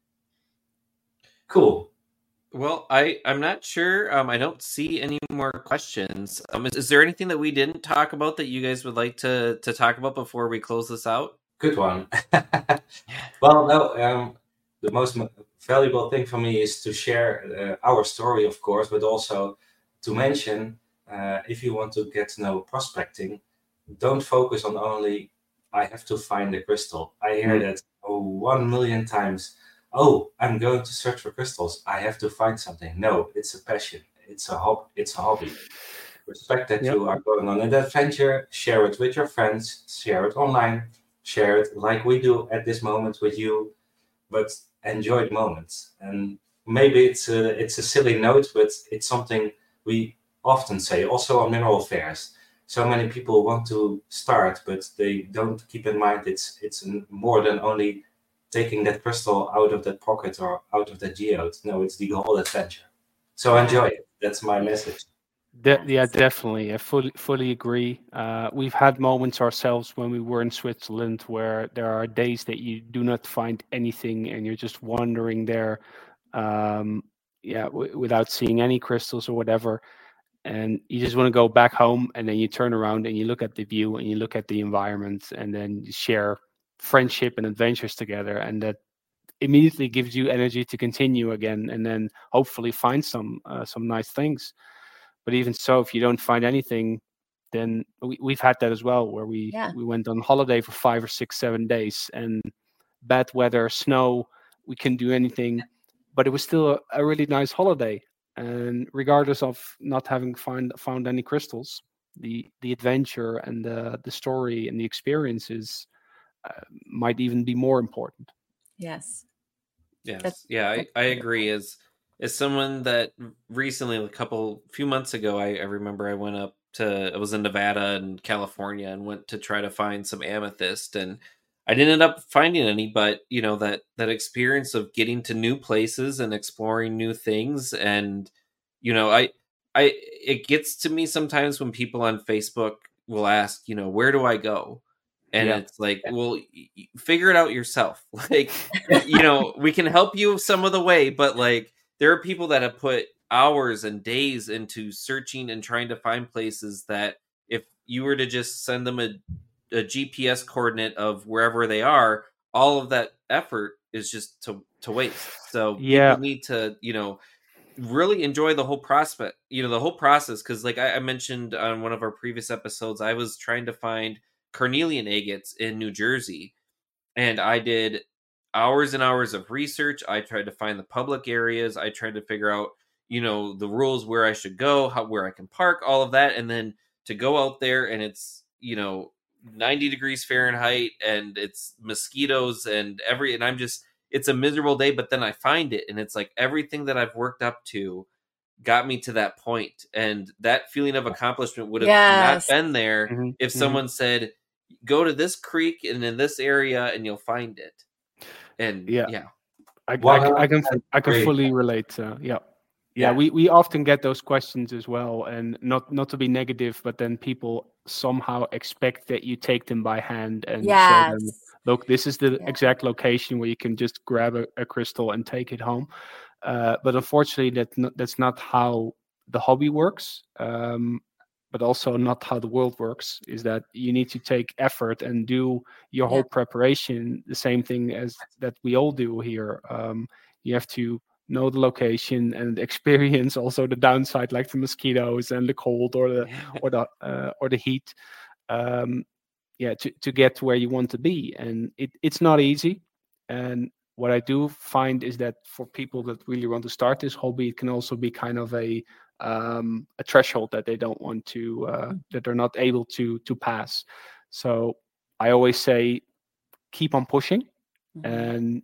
Cool. Well, I, I'm not sure. Um, I don't see any more questions. Um, is, is there anything that we didn't talk about that you guys would like to, to talk about before we close this out? Good one. Well, no, um, the most valuable thing for me is to share uh, our story, of course, but also to mention, uh, if you want to get to know prospecting, don't focus on only, I have to find a crystal. I hear mm-hmm. that oh, one million times. Oh, I'm going to search for crystals. I have to find something. No, it's a passion. It's a hob. It's a hobby. Respect that yep. you are going on an adventure. Share it with your friends. Share it online. Share it like we do at this moment with you. But enjoy the moments. And maybe it's a it's a silly note, but it's something we often say. Also on mineral fairs, so many people want to start, but they don't keep in mind it's it's more than only taking that crystal out of that pocket or out of that geode. No, it's the whole adventure. So enjoy it. That's my message. De- yeah, definitely. I fully fully agree. Uh, we've had moments ourselves when we were in Switzerland where there are days that you do not find anything and you're just wandering there, um, yeah, w- without seeing any crystals or whatever. And you just want to go back home, and then you turn around and you look at the view and you look at the environment, and then you share friendship and adventures together, and that immediately gives you energy to continue again, and then hopefully find some uh, some nice things. But even so, if you don't find anything, then we, we've had that as well, where we, yeah. we went on holiday for five or six, seven days, and bad weather, snow, we couldn't do anything, but it was still a, a really nice holiday. And regardless of not having find, found any crystals, the the adventure and the the story and the experiences uh, might even be more important. Yes. Yes. That's- yeah, I, that's I great. agree. As as someone that recently, a couple few months ago, I, I remember I went up to I was in Nevada and California and went to try to find some amethyst, and I didn't end up finding any, but you know, that that experience of getting to new places and exploring new things, and you know, I I it gets to me sometimes when people on Facebook will ask, you know, where do I go? And Yeah. it's like, well, y- y- figure it out yourself. Like, you know, we can help you some of the way, but like, there are people that have put hours and days into searching and trying to find places that if you were to just send them a, a G P S coordinate of wherever they are, all of that effort is just to, to waste. So Yeah. people need to, you know, really enjoy the whole prospect, you know, the whole process. Cause like I, I mentioned on one of our previous episodes, I was trying to find carnelian agates in New Jersey, and I did hours and hours of research. I tried to find the public areas. I tried to figure out, you know, the rules, where I should go, how, where I can park, all of that. And then to go out there and it's, you know, ninety degrees Fahrenheit and it's mosquitoes and every, and I'm just, it's a miserable day, but then I find it and it's like everything that I've worked up to got me to that point. And that feeling of accomplishment would have Yes. not been there Mhm, if mhm. someone said, go to this creek and in this area and you'll find it. And Yeah. yeah. I, I, One I can hundred I can agree. fully relate. Uh, yeah. Yeah. yeah, we, we often get those questions as well, and not not to be negative, but then people somehow expect that you take them by hand and show them, Yes. look, this is the Yeah. exact location where you can just grab a, a crystal and take it home. Uh, but unfortunately, that not, that's not how the hobby works. Um, but also not how the world works. Is that you need to take effort and do your Yeah. whole preparation, the same thing as that we all do here. Um, you have to know the location and experience also the downside, like the mosquitoes and the cold or the or the uh, or the heat. Um, yeah, to, to get to where you want to be, and it, it's not easy. And what I do find is that for people that really want to start this hobby, it can also be kind of a um, a threshold that they don't want to uh, that they're not able to to pass. So I always say, keep on pushing, Mhm. and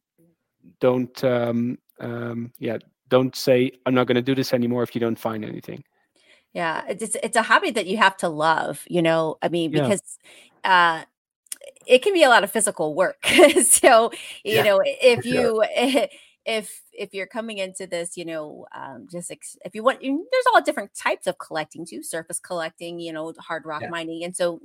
don't um, um, yeah don't say I'm not going to do this anymore if you don't find anything. Yeah, it's it's a hobby that you have to love, you know. I mean, Yeah. because uh it can be a lot of physical work. So, you Yeah, know, if for sure. you if if you're coming into this, you know, um just ex- if you want you, there's all different types of collecting too, surface collecting, you know, hard rock Yeah. mining. And so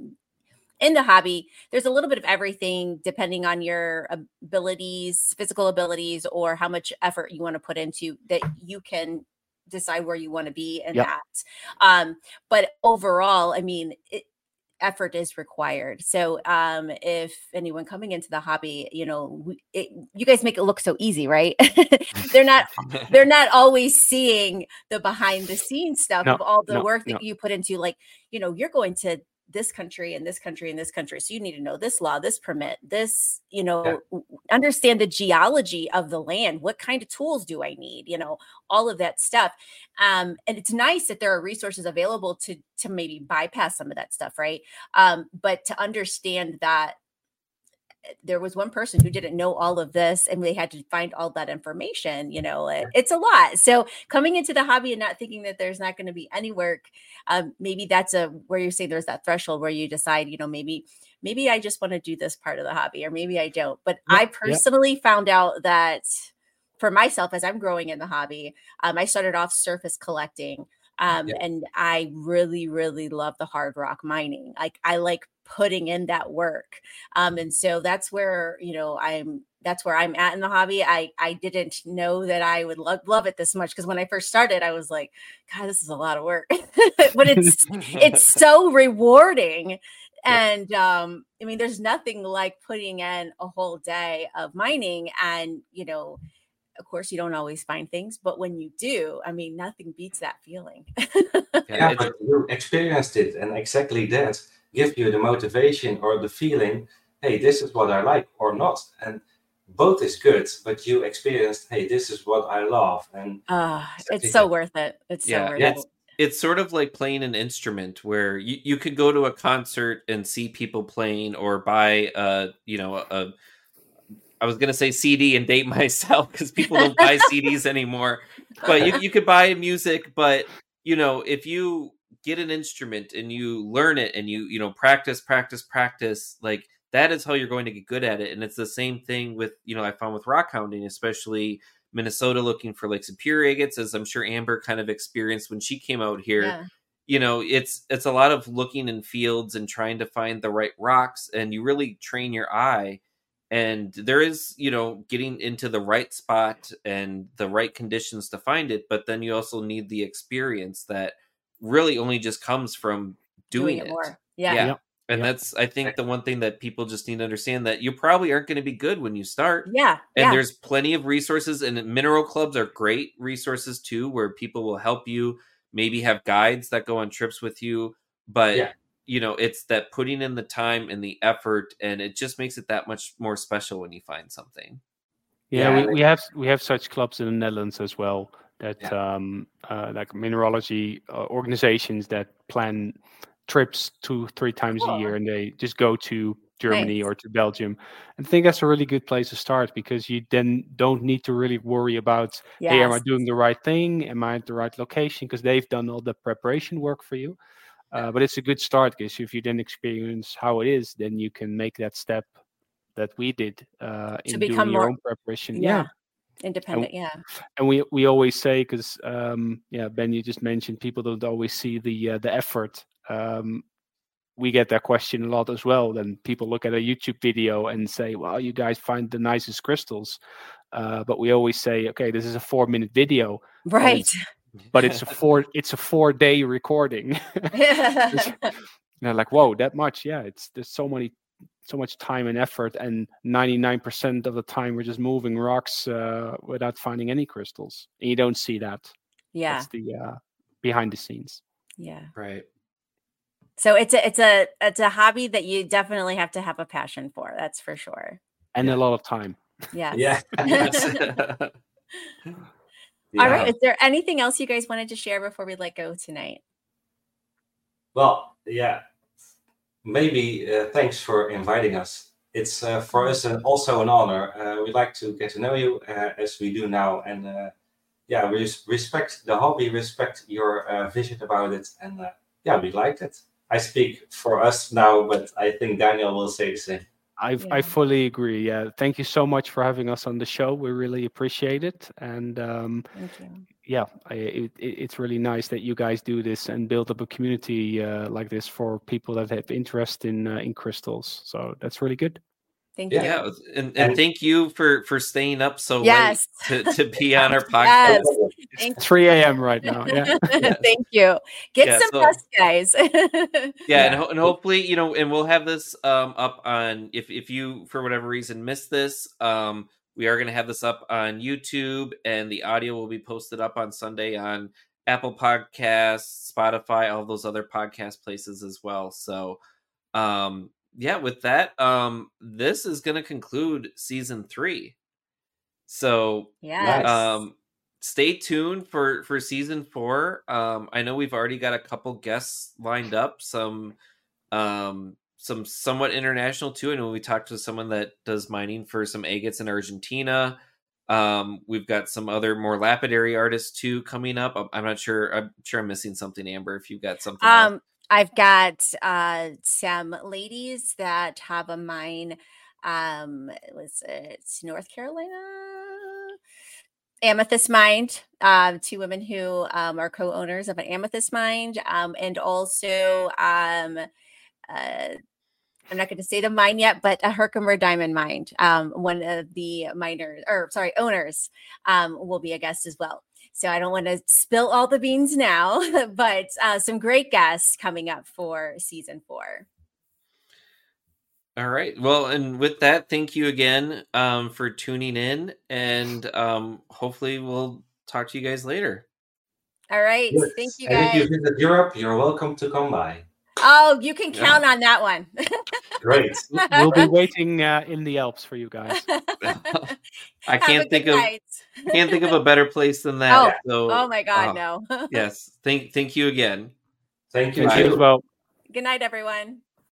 in the hobby, there's a little bit of everything depending on your abilities, physical abilities, or how much effort you want to put into that you can decide where you want to be in Yep. that. Um, but overall, I mean, it, effort is required. So um, if anyone coming into the hobby, you know, we, it, you guys make it look so easy, right? they're not they're not always seeing the behind the scenes stuff No, of all the no, work that no. you put into, like, you know, you're going to this country and this country and this country. So you need to know this law, this permit, this, you know, Yeah. w- understand the geology of the land. What kind of tools do I need? You know, all of that stuff. Um, and it's nice that there are resources available to to maybe bypass some of that stuff, right? Um, but to understand that there was one person who didn't know all of this and they had to find all that information, you know, it, it's a lot. So coming into the hobby and not thinking that there's not going to be any work, um, maybe that's a where you say there's that threshold where you decide, you know, maybe maybe I just want to do this part of the hobby, or maybe I don't. But Yeah, I yeah. personally found out that for myself, as I'm growing in the hobby, um, I started off surface collecting. Um, Yeah. and I really, really love the hard rock mining. Like I like putting in that work. Um, and so that's where, you know, I'm, that's where I'm at in the hobby. I, I didn't know that I would love, love it this much. Cause when I first started, I was like, God, this is a lot of work, but it's, it's so rewarding. And, um, I mean, there's nothing like putting in a whole day of mining and, you know, of course, you don't always find things, but when you do, I mean, nothing beats that feeling. Yeah, Yeah, it's, but you experienced it, and exactly that gives you the motivation or the feeling, hey, this is what I like or not. And both is good, but you experienced, hey, this is what I love, and Uh, it's exactly so that. worth it. It's so Yeah, worth Yeah. it's it. it's sort of like playing an instrument where you, you could go to a concert and see people playing, or buy a you know a I was gonna say C D and date myself because people don't buy C Ds anymore. But you you could buy music, but you know if you get an instrument and you learn it and you you know practice practice practice, like that is how you're going to get good at it. And it's the same thing with you know I found with rock hounding, especially Minnesota, looking for like superior agates, as I'm sure Amber kind of experienced when she came out here. Yeah. You know, it's it's a lot of looking in fields and trying to find the right rocks, and you really train your eye. And there is, you know, getting into the right spot and the right conditions to find it, but then you also need the experience that really only just comes from doing, Doing it it. more. Yeah. Yeah. Yep. And Yep. that's, I think, the one thing that people just need to understand, that you probably aren't going to be good when you start. Yeah. And Yeah. there's plenty of resources, and mineral clubs are great resources too, where people will help you, maybe have guides that go on trips with you. But, Yeah. you know, it's that putting in the time and the effort, and it just makes it that much more special when you find something. Yeah, Yeah, we, and we have we have such clubs in the Netherlands as well, that Yeah. um, uh, like mineralogy uh, organizations that plan trips two three times a year, Cool. and they just go to Germany Nice. or to Belgium. I think that's a really good place to start, because you then don't need to really worry about, hey, am I Yes. doing the right thing? Am I at the right location? Because they've done all the preparation work for you. Yeah. Uh, but it's a good start, because if you then experience how it is, then you can make that step that we did uh, To in become doing your more, own preparation. yeah, Yeah, and independent. Yeah. and we we always say, because um, yeah, Ben, you just mentioned people don't always see the uh, the effort. Um, we get that question a lot as well. Then people look at a YouTube video and say, "Well, you guys find the nicest crystals," uh, but we always say, "Okay, this is a four minute video, but Right. it's but it's a four it's a four day recording." It's, you know, like, whoa, that much? Yeah, it's there's so many so much time and effort, and ninety-nine percent of the time we're just moving rocks uh, without finding any crystals, and you don't see that. Yeah. That's the uh, behind the scenes. Yeah. Right. So it's a it's a it's a hobby that you definitely have to have a passion for. That's for sure. And Yeah. a lot of time. Yes. Yeah. Yes. All right. Yeah. Is there anything else you guys wanted to share before we let go tonight? Well, yeah. Maybe uh, thanks for inviting us. It's uh, for us an, also an honor. Uh, we'd like to get to know you uh, as we do now, and uh, yeah, we res- respect the hobby, respect your uh, vision about it, and uh, yeah, we liked it. I speak for us now, but I think Daniel will say the same. I Yeah. I fully agree. Yeah, thank you so much for having us on the show. We really appreciate it, and um, Thank you. yeah, I, it, it, it's really nice that you guys do this and build up a community uh, like this for people that have interest in uh, in crystals. So that's really good. Thank Yeah. you. Yeah, and, and And- thank you for for staying up so Yes. late to, to be on our podcast. Yes. Thank It's three a.m. right now. Yeah. Thank you. Get Yeah, some so- rest, guys. Yeah, Yeah. And, ho- and hopefully, you know, and we'll have this um up on, if if you for whatever reason missed this, um we are going to have this up on YouTube, and the audio will be posted up on Sunday on Apple Podcasts, Spotify, all those other podcast places as well. So, um yeah, with that, um this is going to conclude season three. So, Yes. um stay tuned for for season four. um I know we've already got a couple guests lined up, some um some somewhat international too. I know we talked to someone that does mining for some agates in Argentina. Um we've got some other more lapidary artists too coming up. I'm, I'm not sure i'm sure i'm missing something, Amber, if you've got something else. Um, I've got uh some ladies that have a mine. Um, was it North Carolina? Amethyst Mine. Um, two women who um, are co-owners of an amethyst mine, um, and also um, uh, I'm not going to say the mine yet, but a Herkimer Diamond Mine. Um, one of the miners, or sorry, owners, um, will be a guest as well. So I don't want to spill all the beans now, but uh, some great guests coming up for season four. All right. Well, and with that, thank you again um, for tuning in, and um, hopefully we'll talk to you guys later. All right. Yes. Thank you, And if guys. you visit Europe, you're welcome to come by. Oh, you can count on that one. Great. We'll be waiting uh, in the Alps for you guys. I can't think of night. can't think of a better place than that. Oh, so, oh my God, uh, no. Yes. Thank thank you again. Thank you. Thank you as well. Good night, everyone.